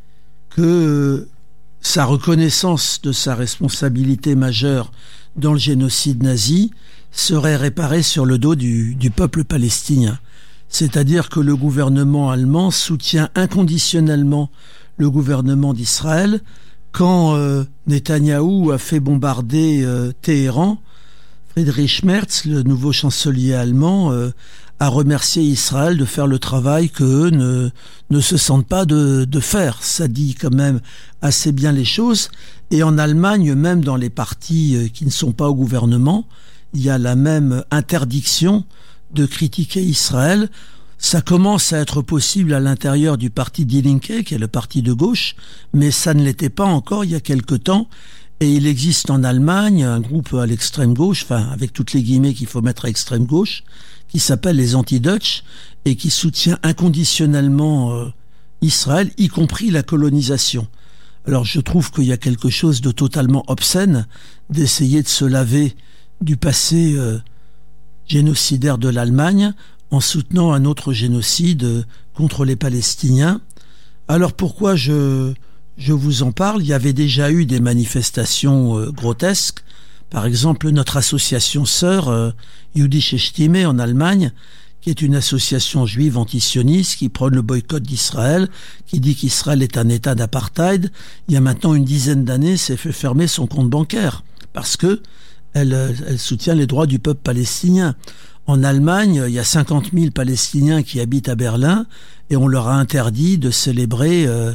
que sa reconnaissance de sa responsabilité majeure dans le génocide nazi serait réparée sur le dos du, du peuple palestinien. C'est-à-dire que le gouvernement allemand soutient inconditionnellement le gouvernement d'Israël. Quand euh, Netanyahou a fait bombarder euh, Téhéran, Friedrich Merz, le nouveau chancelier allemand, euh, a remercié Israël de faire le travail qu'eux ne, ne se sentent pas de, de faire. Ça dit quand même assez bien les choses. Et en Allemagne, même dans les partis qui ne sont pas au gouvernement, il y a la même interdiction de critiquer Israël. Ça commence à être possible à l'intérieur du parti Die Linke, qui est le parti de gauche, mais ça ne l'était pas encore il y a quelque temps. Et il existe en Allemagne un groupe à l'extrême gauche, enfin avec toutes les guillemets qu'il faut mettre à extrême gauche, qui s'appelle les Anti-Dutch et qui soutient inconditionnellement euh, Israël, y compris la colonisation. Alors je trouve qu'il y a quelque chose de totalement obscène d'essayer de se laver du passé euh, génocidaire de l'Allemagne en soutenant un autre génocide euh, contre les Palestiniens. Alors pourquoi je, je vous en parle? Il y avait déjà eu des manifestations euh, grotesques. Par exemple, notre association sœur euh, Jüdische Stimme en Allemagne, qui est une association juive antisioniste qui prône le boycott d'Israël, qui dit qu'Israël est un état d'apartheid, il y a maintenant une dizaine d'années, s'est fait fermer son compte bancaire parce que elle, elle soutient les droits du peuple palestinien. En Allemagne, il y a cinquante mille Palestiniens qui habitent à Berlin et on leur a interdit de célébrer euh,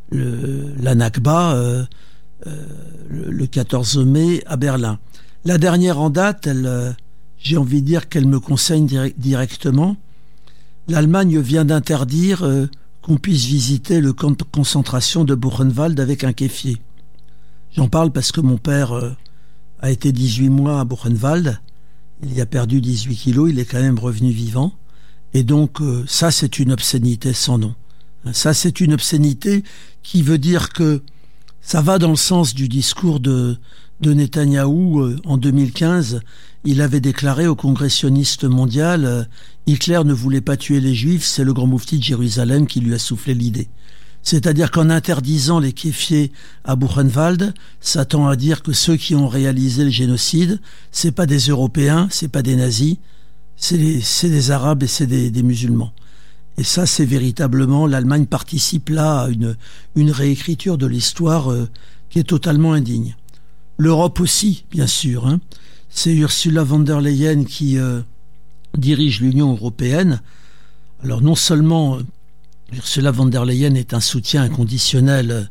le, la Nakba euh, euh, le, le quatorze mai à Berlin. La dernière en date, elle... Euh, j'ai envie de dire qu'elle me concerne direct, directement. L'Allemagne vient d'interdire euh, qu'on puisse visiter le camp de concentration de Buchenwald avec un kéfier. J'en parle parce que mon père euh, a été dix-huit mois à Buchenwald. Il y a perdu dix-huit kilos, il est quand même revenu vivant. Et donc euh, ça, c'est une obscénité sans nom. Ça, c'est une obscénité qui veut dire que ça va dans le sens du discours de, de Netanyahou euh, en deux mille quinze. Il avait déclaré au Congrès sioniste mondial euh, Hitler ne voulait pas tuer les Juifs, c'est le grand moufti de Jérusalem qui lui a soufflé l'idée. C'est-à-dire qu'en interdisant les kéfiers à Buchenwald, ça tend à dire que ceux qui ont réalisé le génocide, c'est pas des Européens, c'est pas des nazis, c'est des, c'est des Arabes et c'est des, des musulmans. Et ça, c'est véritablement, l'Allemagne participe là à une, une réécriture de l'histoire euh, qui est totalement indigne. L'Europe aussi, bien sûr, hein. C'est Ursula von der Leyen qui euh, dirige l'Union européenne. Alors non seulement euh, Ursula von der Leyen est un soutien inconditionnel euh,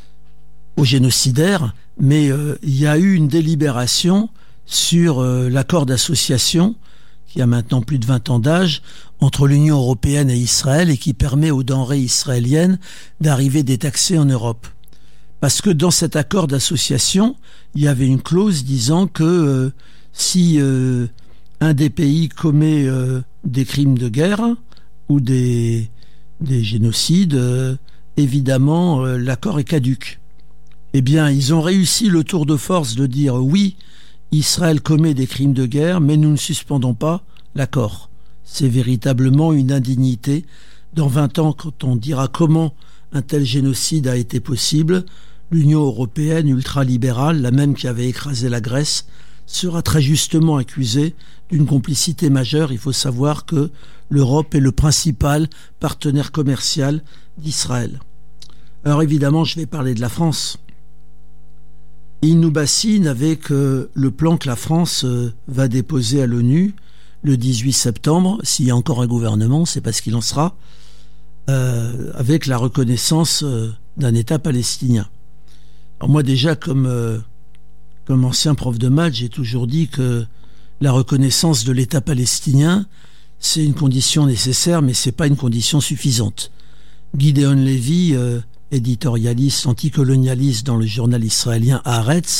aux génocidaires, mais euh, il y a eu une délibération sur euh, l'accord d'association qui a maintenant plus de vingt ans d'âge entre l'Union européenne et Israël et qui permet aux denrées israéliennes d'arriver détaxées en Europe. Parce que dans cet accord d'association, il y avait une clause disant que euh, si euh, un des pays commet euh, des crimes de guerre ou des, des génocides, euh, évidemment, euh, l'accord est caduc. Eh bien, ils ont réussi le tour de force de dire oui, Israël commet des crimes de guerre, mais nous ne suspendons pas l'accord. C'est véritablement une indignité. Dans vingt ans, quand on dira comment un tel génocide a été possible, l'Union européenne ultralibérale, la même qui avait écrasé la Grèce, sera très justement accusée d'une complicité majeure. Il faut savoir que l'Europe est le principal partenaire commercial d'Israël. Alors évidemment, je vais parler de la France. Il nous bassine avec euh, le plan que la France euh, va déposer à l'ONU le dix-huit septembre. S'il y a encore un gouvernement, c'est parce qu'il en sera, euh, avec la reconnaissance euh, d'un État palestinien. Alors moi déjà, comme, euh, comme ancien prof de maths, j'ai toujours dit que la reconnaissance de l'État palestinien, c'est une condition nécessaire, mais c'est pas une condition suffisante. Gideon Levy, euh, éditorialiste anticolonialiste dans le journal israélien Haaretz,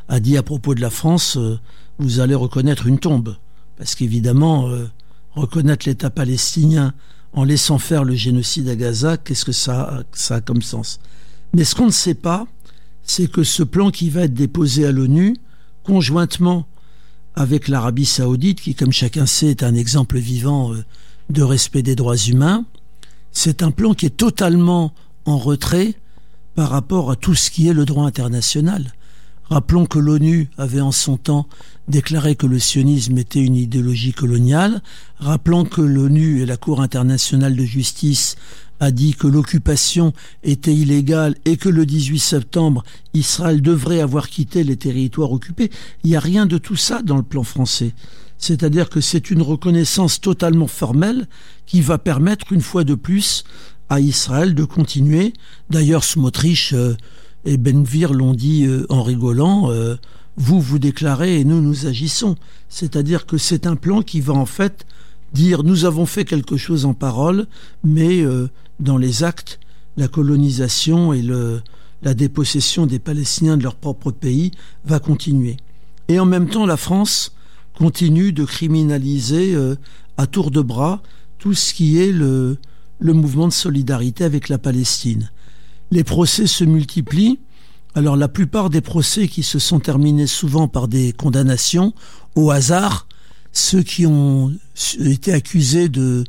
a dit à propos de la France, euh, vous allez reconnaître une tombe. Parce qu'évidemment, euh, reconnaître l'État palestinien en laissant faire le génocide à Gaza, qu'est-ce que ça a, ça a comme sens? Mais ce qu'on ne sait pas, c'est que ce plan qui va être déposé à l'ONU, conjointement avec l'Arabie saoudite, qui, comme chacun sait, est un exemple vivant euh, de respect des droits humains, c'est un plan qui est totalement en retrait par rapport à tout ce qui est le droit international. Rappelons que l'ONU avait en son temps déclaré que le sionisme était une idéologie coloniale. Rappelons que l'ONU et la Cour internationale de justice a dit que l'occupation était illégale et que le dix-huit septembre, Israël devrait avoir quitté les territoires occupés. Il n'y a rien de tout ça dans le plan français. C'est-à-dire que c'est une reconnaissance totalement formelle qui va permettre, une fois de plus, à Israël de continuer. D'ailleurs, Smotrich euh, et Ben Gvir l'ont dit euh, en rigolant, euh, vous vous déclarez et nous nous agissons. C'est-à-dire que c'est un plan qui va en fait dire nous avons fait quelque chose en parole, mais euh, dans les actes, la colonisation et le, la dépossession des Palestiniens de leur propre pays va continuer. Et en même temps, la France continue de criminaliser euh, à tour de bras tout ce qui est le, le mouvement de solidarité avec la Palestine. Les procès se multiplient. Alors la plupart des procès qui se sont terminés souvent par des condamnations, au hasard, ceux qui ont été accusés de,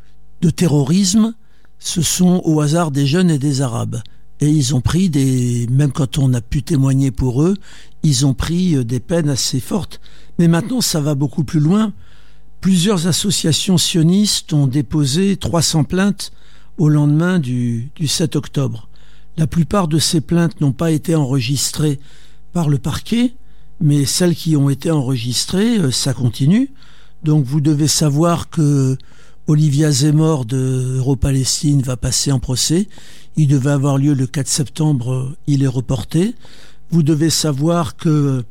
de terrorisme, ce sont au hasard des jeunes et des Arabes. Et ils ont pris des, même quand on a pu témoigner pour eux, ils ont pris des peines assez fortes. Mais maintenant, ça va beaucoup plus loin. Plusieurs associations sionistes ont déposé trois cents plaintes au lendemain du, du sept octobre. La plupart de ces plaintes n'ont pas été enregistrées par le parquet, mais celles qui ont été enregistrées, ça continue. Donc vous devez savoir que Olivia Zemmour de Euro-Palestine va passer en procès. Il devait avoir lieu le quatre septembre, il est reporté. Vous devez savoir que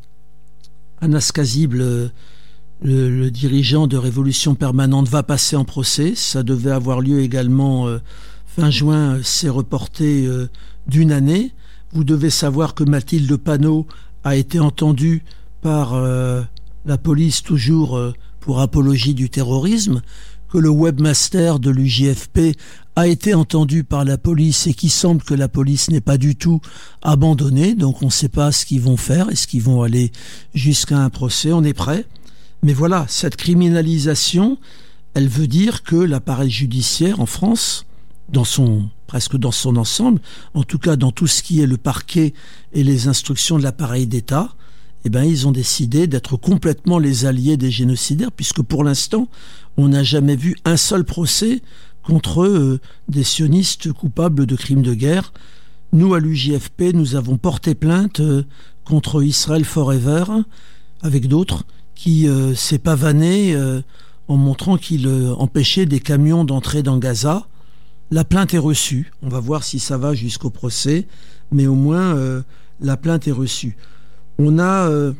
Anas Kazib, le, le, le dirigeant de Révolution Permanente, va passer en procès. Ça devait avoir lieu également euh, fin juin, c'est reporté euh, d'une année. Vous devez savoir que Mathilde Panot a été entendue par euh, la police toujours euh, pour apologie du terrorisme, que le webmaster de l'U J F P a été entendu par la police et qu'il semble que la police n'est pas du tout abandonnée. Donc on ne sait pas ce qu'ils vont faire. Est-ce qu'ils vont aller jusqu'à un procès? On est prêt. Mais voilà, cette criminalisation, elle veut dire que l'appareil judiciaire en France, dans son, presque dans son ensemble, en tout cas dans tout ce qui est le parquet et les instructions de l'appareil d'État, eh ben, ils ont décidé d'être complètement les alliés des génocidaires, puisque pour l'instant, on n'a jamais vu un seul procès contre euh, des sionistes coupables de crimes de guerre. Nous, à l'U J F P, nous avons porté plainte euh, contre Israel Forever, avec d'autres, qui euh, s'est pavané euh, en montrant qu'il euh, empêchait des camions d'entrer dans Gaza. La plainte est reçue. On va voir si ça va jusqu'au procès, mais au moins, euh, la plainte est reçue. On a... Euh,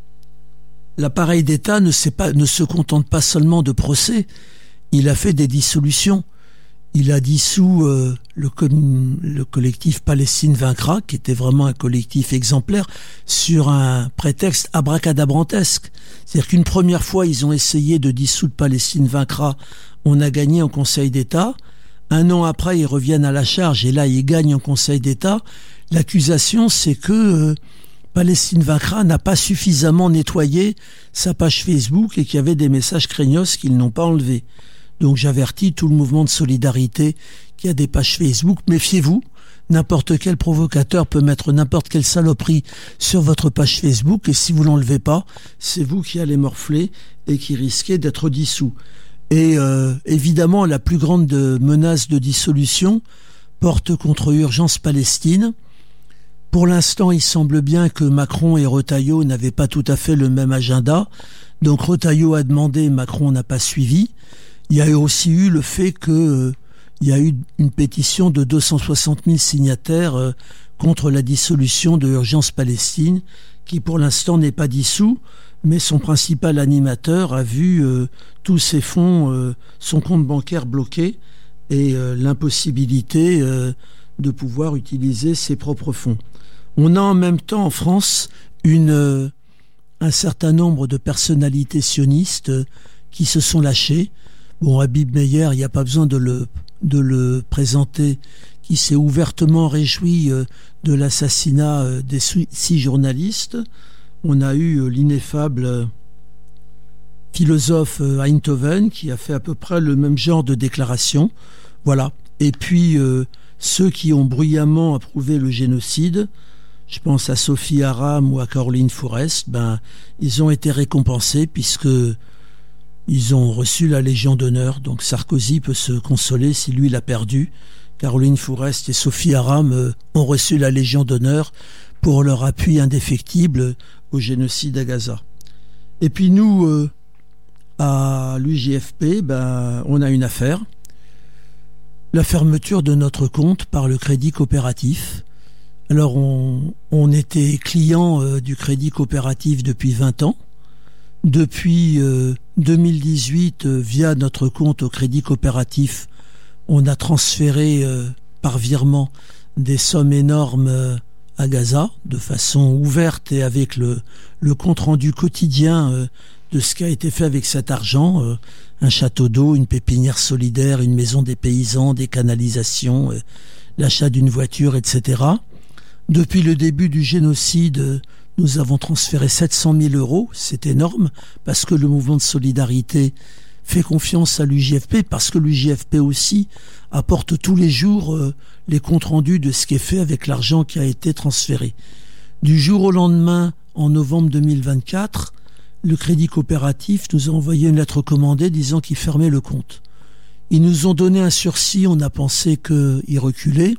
l'appareil d'État ne, sait pas, ne se contente pas seulement de procès, il a fait des dissolutions. Il a dissous euh, le, le collectif Palestine Vaincra, qui était vraiment un collectif exemplaire, sur un prétexte abracadabrantesque. C'est-à-dire qu'une première fois, ils ont essayé de dissoudre Palestine Vaincra, on a gagné en Conseil d'État. Un an après, ils reviennent à la charge, et là, ils gagnent en Conseil d'État. L'accusation, c'est que... Euh, Palestine Vaincra n'a pas suffisamment nettoyé sa page Facebook et qu'il y avait des messages craignos qu'ils n'ont pas enlevés. Donc j'avertis tout le mouvement de solidarité qui a des pages Facebook, méfiez-vous, n'importe quel provocateur peut mettre n'importe quelle saloperie sur votre page Facebook et si vous l'enlevez pas, c'est vous qui allez morfler et qui risquez d'être dissous. Et euh, évidemment, la plus grande menace de dissolution porte contre Urgence Palestine. Pour l'instant, il semble bien que Macron et Retailleau n'avaient pas tout à fait le même agenda. Donc Retailleau a demandé, Macron n'a pas suivi. Il y a aussi eu le fait que euh, il y a eu une pétition de deux cent soixante mille signataires euh, contre la dissolution de Urgence Palestine, qui pour l'instant n'est pas dissous, mais son principal animateur a vu euh, tous ses fonds, euh, son compte bancaire bloqué et euh, l'impossibilité euh, de pouvoir utiliser ses propres fonds. On a en même temps en France une, un certain nombre de personnalités sionistes qui se sont lâchées. Bon, Habib Meyer, il n'y a pas besoin de le, de le présenter, qui s'est ouvertement réjoui de l'assassinat des six journalistes. On a eu l'ineffable philosophe Einthoven qui a fait à peu près le même genre de déclaration. Voilà. Et puis, euh, ceux qui ont bruyamment approuvé le génocide, je pense à Sophie Aram ou à Caroline Fourest, ben, ils ont été récompensés puisque ils ont reçu la Légion d'honneur. Donc Sarkozy peut se consoler si lui l'a perdu. Caroline Fourest et Sophie Aram euh, ont reçu la Légion d'honneur pour leur appui indéfectible au génocide à Gaza. Et puis nous, euh, à l'U J F P, ben, on a une affaire. La fermeture de notre compte par le Crédit Coopératif. Alors on, on était client euh, du Crédit Coopératif depuis vingt ans. Depuis euh, deux mille dix-huit, euh, via notre compte au Crédit Coopératif, on a transféré euh, par virement des sommes énormes euh, à Gaza, de façon ouverte et avec le, le compte-rendu quotidien euh, de ce qui a été fait avec cet argent. Euh, un château d'eau, une pépinière solidaire, une maison des paysans, des canalisations, euh, l'achat d'une voiture, et cetera. Depuis le début du génocide, euh, nous avons transféré sept cent mille euros. C'est énorme parce que le mouvement de solidarité fait confiance à l'U J F P, parce que l'U J F P aussi apporte tous les jours euh, les comptes rendus de ce qui est fait avec l'argent qui a été transféré. Du jour au lendemain, en novembre deux mille vingt-quatre, le Crédit Coopératif nous a envoyé une lettre commandée disant qu'ils fermaient le compte. Ils nous ont donné un sursis, on a pensé qu'ils reculaient,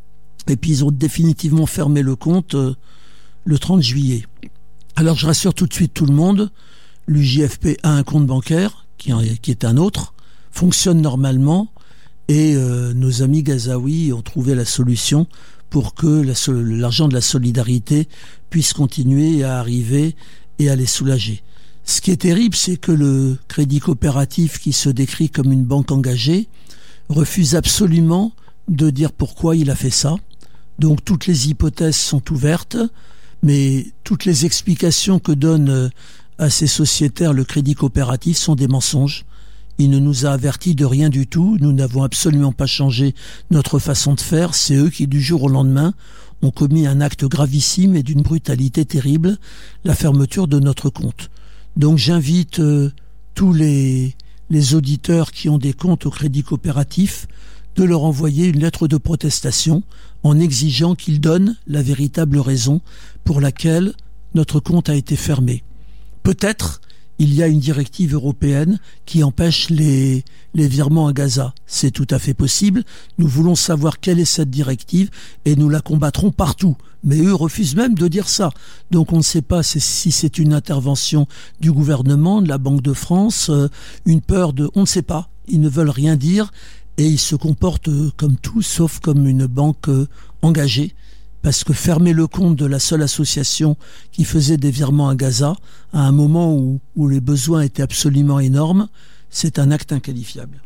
et puis ils ont définitivement fermé le compte euh, le trente juillet. Alors je rassure tout de suite tout le monde, l'U J F P a un compte bancaire, qui, qui est un autre, fonctionne normalement, et euh, nos amis gazaouis ont trouvé la solution pour que la, l'argent de la solidarité puisse continuer à arriver et à les soulager. Ce qui est terrible, c'est que le Crédit Coopératif, qui se décrit comme une banque engagée, refuse absolument de dire pourquoi il a fait ça. Donc toutes les hypothèses sont ouvertes, mais toutes les explications que donne à ces sociétaires le Crédit Coopératif sont des mensonges. Il ne nous a avertis de rien du tout. Nous n'avons absolument pas changé notre façon de faire. C'est eux qui, du jour au lendemain, ont commis un acte gravissime et d'une brutalité terrible, la fermeture de notre compte. Donc j'invite euh, tous les, les auditeurs qui ont des comptes au Crédit Coopératif de leur envoyer une lettre de protestation en exigeant qu'ils donnent la véritable raison pour laquelle notre compte a été fermé. Peut-être il y a une directive européenne qui empêche les, les virements à Gaza. C'est tout à fait possible. Nous voulons savoir quelle est cette directive et nous la combattrons partout. Mais eux refusent même de dire ça. Donc on ne sait pas si c'est une intervention du gouvernement, de la Banque de France, une peur de... On ne sait pas. Ils ne veulent rien dire et ils se comportent comme tout, sauf comme une banque engagée. Parce que fermer le compte de la seule association qui faisait des virements à Gaza, à un moment où, où les besoins étaient absolument énormes, c'est un acte inqualifiable.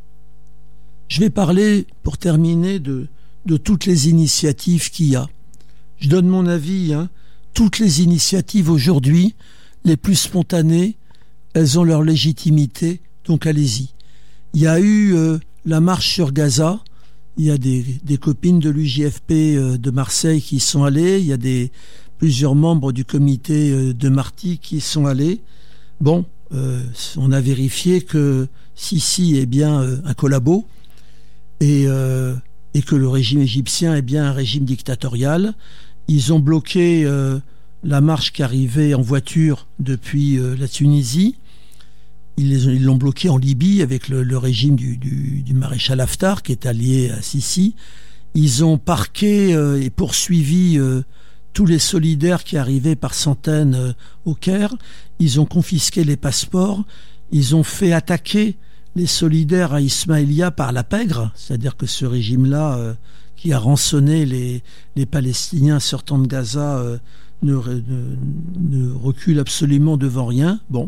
Je vais parler, pour terminer, de, de toutes les initiatives qu'il y a. Je donne mon avis, hein. Toutes les initiatives aujourd'hui, les plus spontanées, elles ont leur légitimité, donc allez-y. Il y a eu euh, la marche sur Gaza. Il y a des, des copines de l'U J F P de Marseille qui y sont allées. Il y a des, plusieurs membres du comité de Marty qui y sont allés. Bon, euh, on a vérifié que Sisi est bien euh, un collabo et, euh, et que le régime égyptien est bien un régime dictatorial. Ils ont bloqué euh, la marche qui arrivait en voiture depuis euh, la Tunisie. Ils l'ont bloqué en Libye avec le, le régime du, du, du maréchal Haftar qui est allié à Sisi. Ils ont parqué euh, et poursuivi euh, tous les solidaires qui arrivaient par centaines euh, au Caire. Ils ont confisqué les passeports. Ils ont fait attaquer les solidaires à Ismaïlia par la pègre, c'est-à-dire que ce régime-là euh, qui a rançonné les, les Palestiniens sortant de Gaza euh, ne, ne, ne recule absolument devant rien. Bon.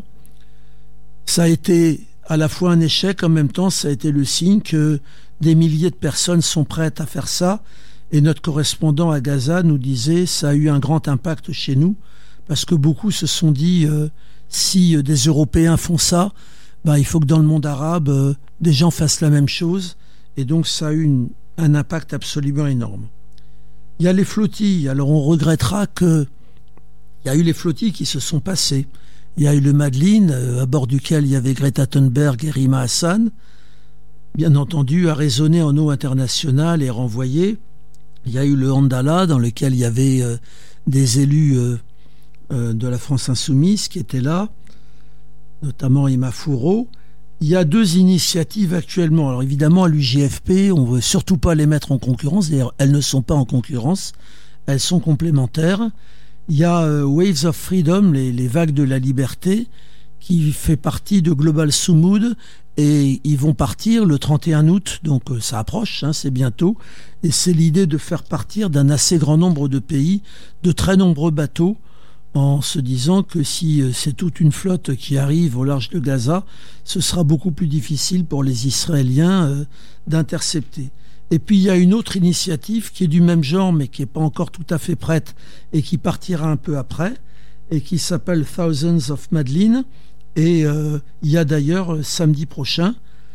Ça a été à la fois un échec, en même temps ça a été le signe que des milliers de personnes sont prêtes à faire ça Et notre correspondant à Gaza nous disait ça a eu un grand impact chez nous parce que beaucoup se sont dit euh, si euh, des Européens font ça, ben, il faut que dans le monde arabe euh, des gens fassent la même chose. Et donc ça a eu une, un impact absolument énorme. Il y a les flottilles. Alors on regrettera que il y a eu les flottilles qui se sont passées. Il y a eu le Madeleine, euh, à bord duquel il y avait Greta Thunberg et Rima Hassan, bien entendu arraisonné en eau internationale et renvoyé. Il y a eu le Handala, dans lequel il y avait euh, des élus euh, euh, de la France insoumise qui étaient là, notamment Emma Fourreau. Il y a deux initiatives actuellement. Alors évidemment, à l'U J F P, on ne veut surtout pas les mettre en concurrence. D'ailleurs, elles ne sont pas en concurrence. Elles sont complémentaires. Il y a euh, Waves of Freedom, les, les vagues de la liberté, qui fait partie de Global Sumud. Et ils vont partir le trente et un août, donc euh, ça approche, hein, c'est bientôt. Et c'est l'idée de faire partir d'un assez grand nombre de pays, de très nombreux bateaux, en se disant que si euh, c'est toute une flotte qui arrive au large de Gaza, ce sera beaucoup plus difficile pour les Israéliens euh, d'intercepter. Et puis il y a une autre initiative qui est du même genre, mais qui n'est pas encore tout à fait prête, et qui partira un peu après, et qui s'appelle Thousands of Madeleine. Et euh, il y a d'ailleurs euh, samedi prochain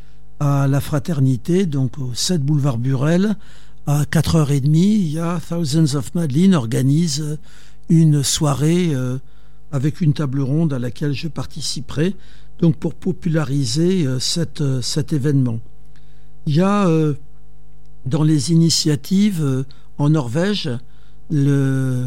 à la Fraternité, donc au sept boulevard Burel, à quatre heures trente, il y a Thousands of Madeleine organise euh, une soirée euh, avec une table ronde à laquelle je participerai, donc pour populariser euh, cette, euh, cet événement. Il y a euh, dans les initiatives euh, en Norvège le,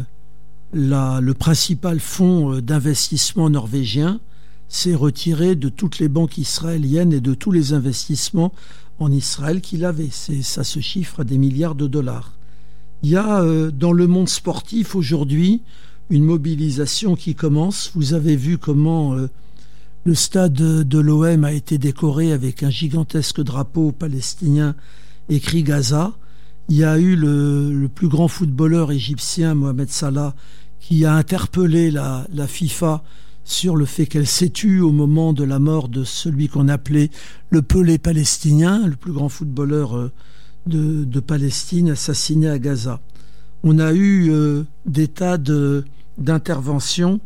la, le principal fonds euh, d'investissement norvégien s'est retiré de toutes les banques israéliennes et de tous les investissements en Israël qu'il avait. C'est, ça se chiffre à des milliards de dollars. Il y a euh, dans le monde sportif aujourd'hui une mobilisation qui commence. Vous avez vu comment euh, le stade de l'O M a été décoré avec un gigantesque drapeau palestinien écrit Gaza. Il y a eu le, le plus grand footballeur égyptien, Mohamed Salah, qui a interpellé la, la FIFA sur le fait qu'elle s'est tue au moment de la mort de celui qu'on appelait le Pelé palestinien, le plus grand footballeur de, de Palestine, assassiné à Gaza. On a eu euh, des tas de, d'interventions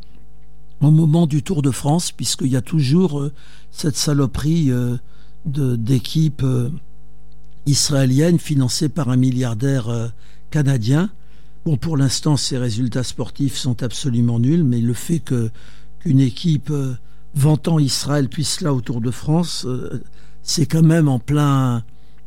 au moment du Tour de France, puisqu'il y a toujours euh, cette saloperie euh, de, d'équipe euh, israélienne financée par un milliardaire euh, canadien. Bon, pour l'instant, ces résultats sportifs sont absolument nuls, mais le fait que qu'une équipe euh, vantant Israël puisse là au Tour de France, euh, c'est quand même en plein,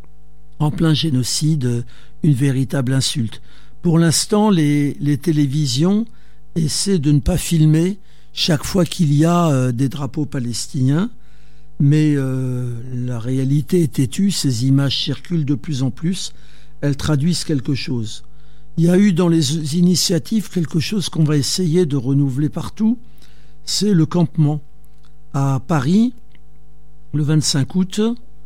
en plein génocide, euh, une véritable insulte. Pour l'instant, les, les télévisions essaient de ne pas filmer chaque fois qu'il y a euh, des drapeaux palestiniens, mais euh, la réalité est têtue, ces images circulent de plus en plus, elles traduisent quelque chose. Il y a eu dans les initiatives quelque chose qu'on va essayer de renouveler partout, c'est le campement. À Paris, le vingt-cinq août,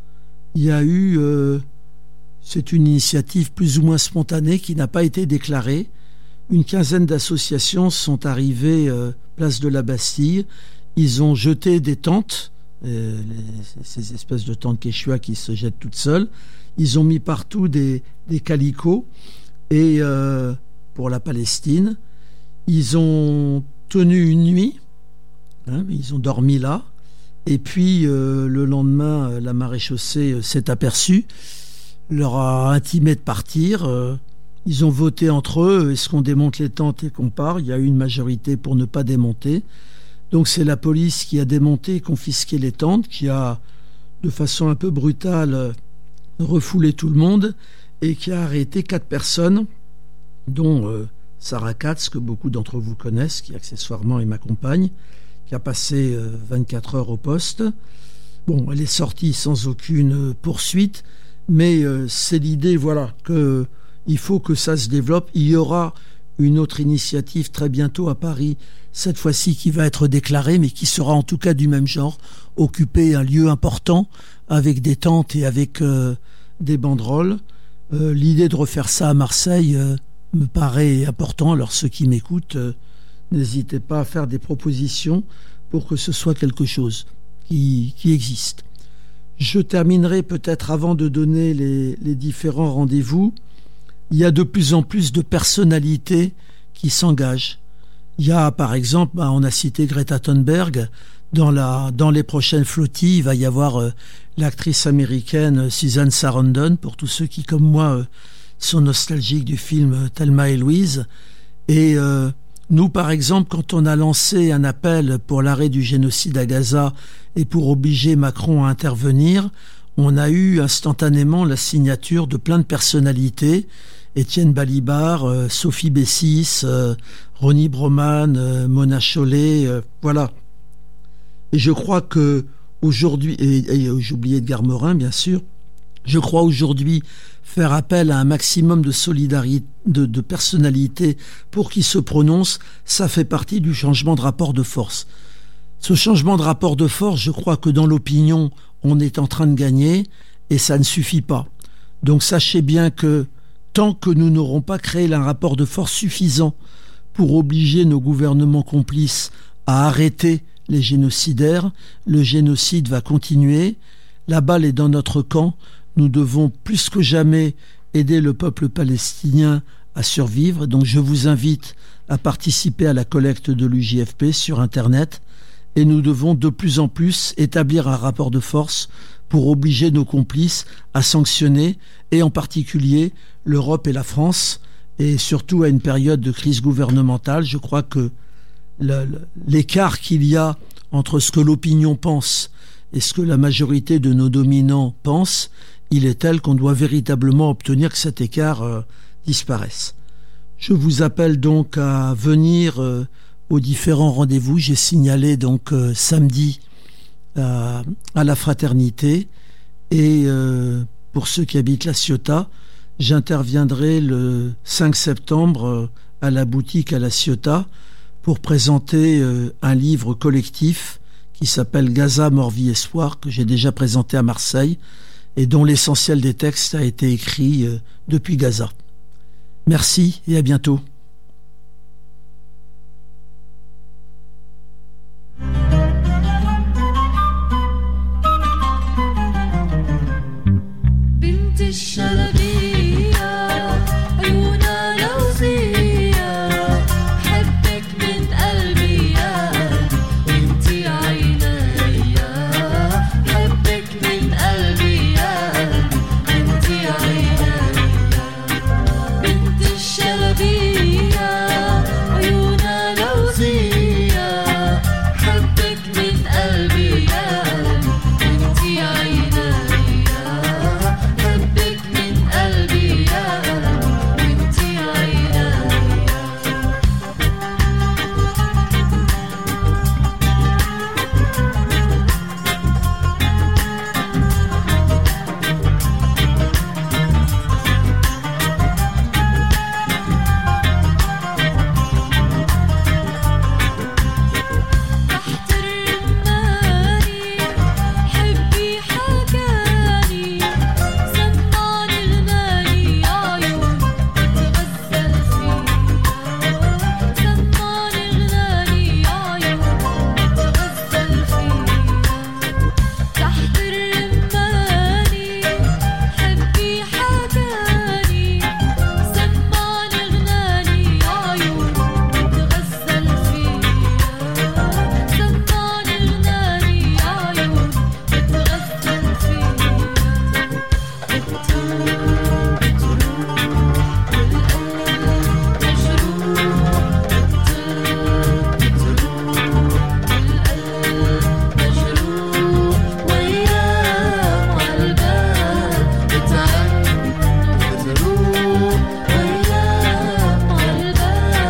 il y a eu, euh, c'est une initiative plus ou moins spontanée qui n'a pas été déclarée. Une quinzaine d'associations sont arrivées euh, place de la Bastille. Ils ont jeté des tentes, euh, les, ces espèces de tentes quechua qui se jettent toutes seules. Ils ont mis partout des, des calicots et euh, pour la Palestine. Ils ont tenu une nuit. Hein, ils ont dormi là, et puis euh, le lendemain, la maréchaussée euh, s'est aperçue, leur a intimé de partir. Euh, ils ont voté entre eux, est-ce qu'on démonte les tentes et qu'on part? Il y a eu une majorité pour ne pas démonter. Donc c'est la police qui a démonté et confisqué les tentes, qui a, de façon un peu brutale, euh, refoulé tout le monde, et qui a arrêté quatre personnes, dont euh, Sarah Katz, que beaucoup d'entre vous connaissent, qui accessoirement est ma compagne, qui a passé vingt-quatre heures au poste. Bon, elle est sortie sans aucune poursuite, mais euh, c'est l'idée, voilà, que il faut que ça se développe. Il y aura une autre initiative très bientôt à Paris, cette fois-ci qui va être déclarée, mais qui sera en tout cas du même genre, occuper un lieu important avec des tentes et avec euh, des banderoles. Euh, l'idée de refaire ça à Marseille euh, me paraît important. Alors ceux qui m'écoutent, euh, n'hésitez pas à faire des propositions pour que ce soit quelque chose qui, qui existe. Je terminerai peut-être avant de donner les, les différents rendez-vous il y a de plus en plus de personnalités qui s'engagent. Il y a, par exemple, bah, on a cité Greta Thunberg. Dans, la, dans les prochaines flottilles, il va y avoir euh, l'actrice américaine Susan Sarandon, pour tous ceux qui, comme moi, euh, sont nostalgiques du film euh, Thelma et Louise. Et euh, nous, par exemple, quand on a lancé un appel pour l'arrêt du génocide à Gaza et pour obliger Macron à intervenir, on a eu instantanément la signature de plein de personnalités. Étienne Balibar, euh, Sophie Bessis, euh, Ronnie Broman, euh, Mona Chollet, euh, voilà. Et je crois que aujourd'hui, et, et j'ai oublié Edgar Morin, bien sûr, je crois aujourd'hui faire appel à un maximum de solidarité, de, de personnalité pour qu'ils se prononcent, ça fait partie du changement de rapport de force. Ce changement de rapport de force, je crois que dans l'opinion, on est en train de gagner et ça ne suffit pas. Donc sachez bien que tant que nous n'aurons pas créé un rapport de force suffisant pour obliger nos gouvernements complices à arrêter les génocidaires, le génocide va continuer. La balle est dans notre camp. Nous devons plus que jamais aider le peuple palestinien à survivre. Donc je vous invite à participer à la collecte de l'U J F P sur Internet. Et nous devons de plus en plus établir un rapport de force pour obliger nos complices à sanctionner, et en particulier l'Europe et la France, et surtout à une période de crise gouvernementale. Je crois que l'écart qu'il y a entre ce que l'opinion pense et ce que la majorité de nos dominants pensent, il est tel qu'on doit véritablement obtenir que cet écart euh, disparaisse. Je vous appelle donc à venir euh, aux différents rendez-vous. J'ai signalé donc euh, samedi euh, à la Fraternité, et euh, pour ceux qui habitent La Ciotat, j'interviendrai le cinq septembre euh, à la boutique à La Ciotat pour présenter euh, un livre collectif qui s'appelle Gaza, mort, vie, espoir, que j'ai déjà présenté à Marseille et dont l'essentiel des textes a été écrit euh, depuis Gaza. Merci et à bientôt.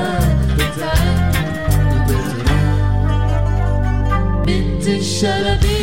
Shall I be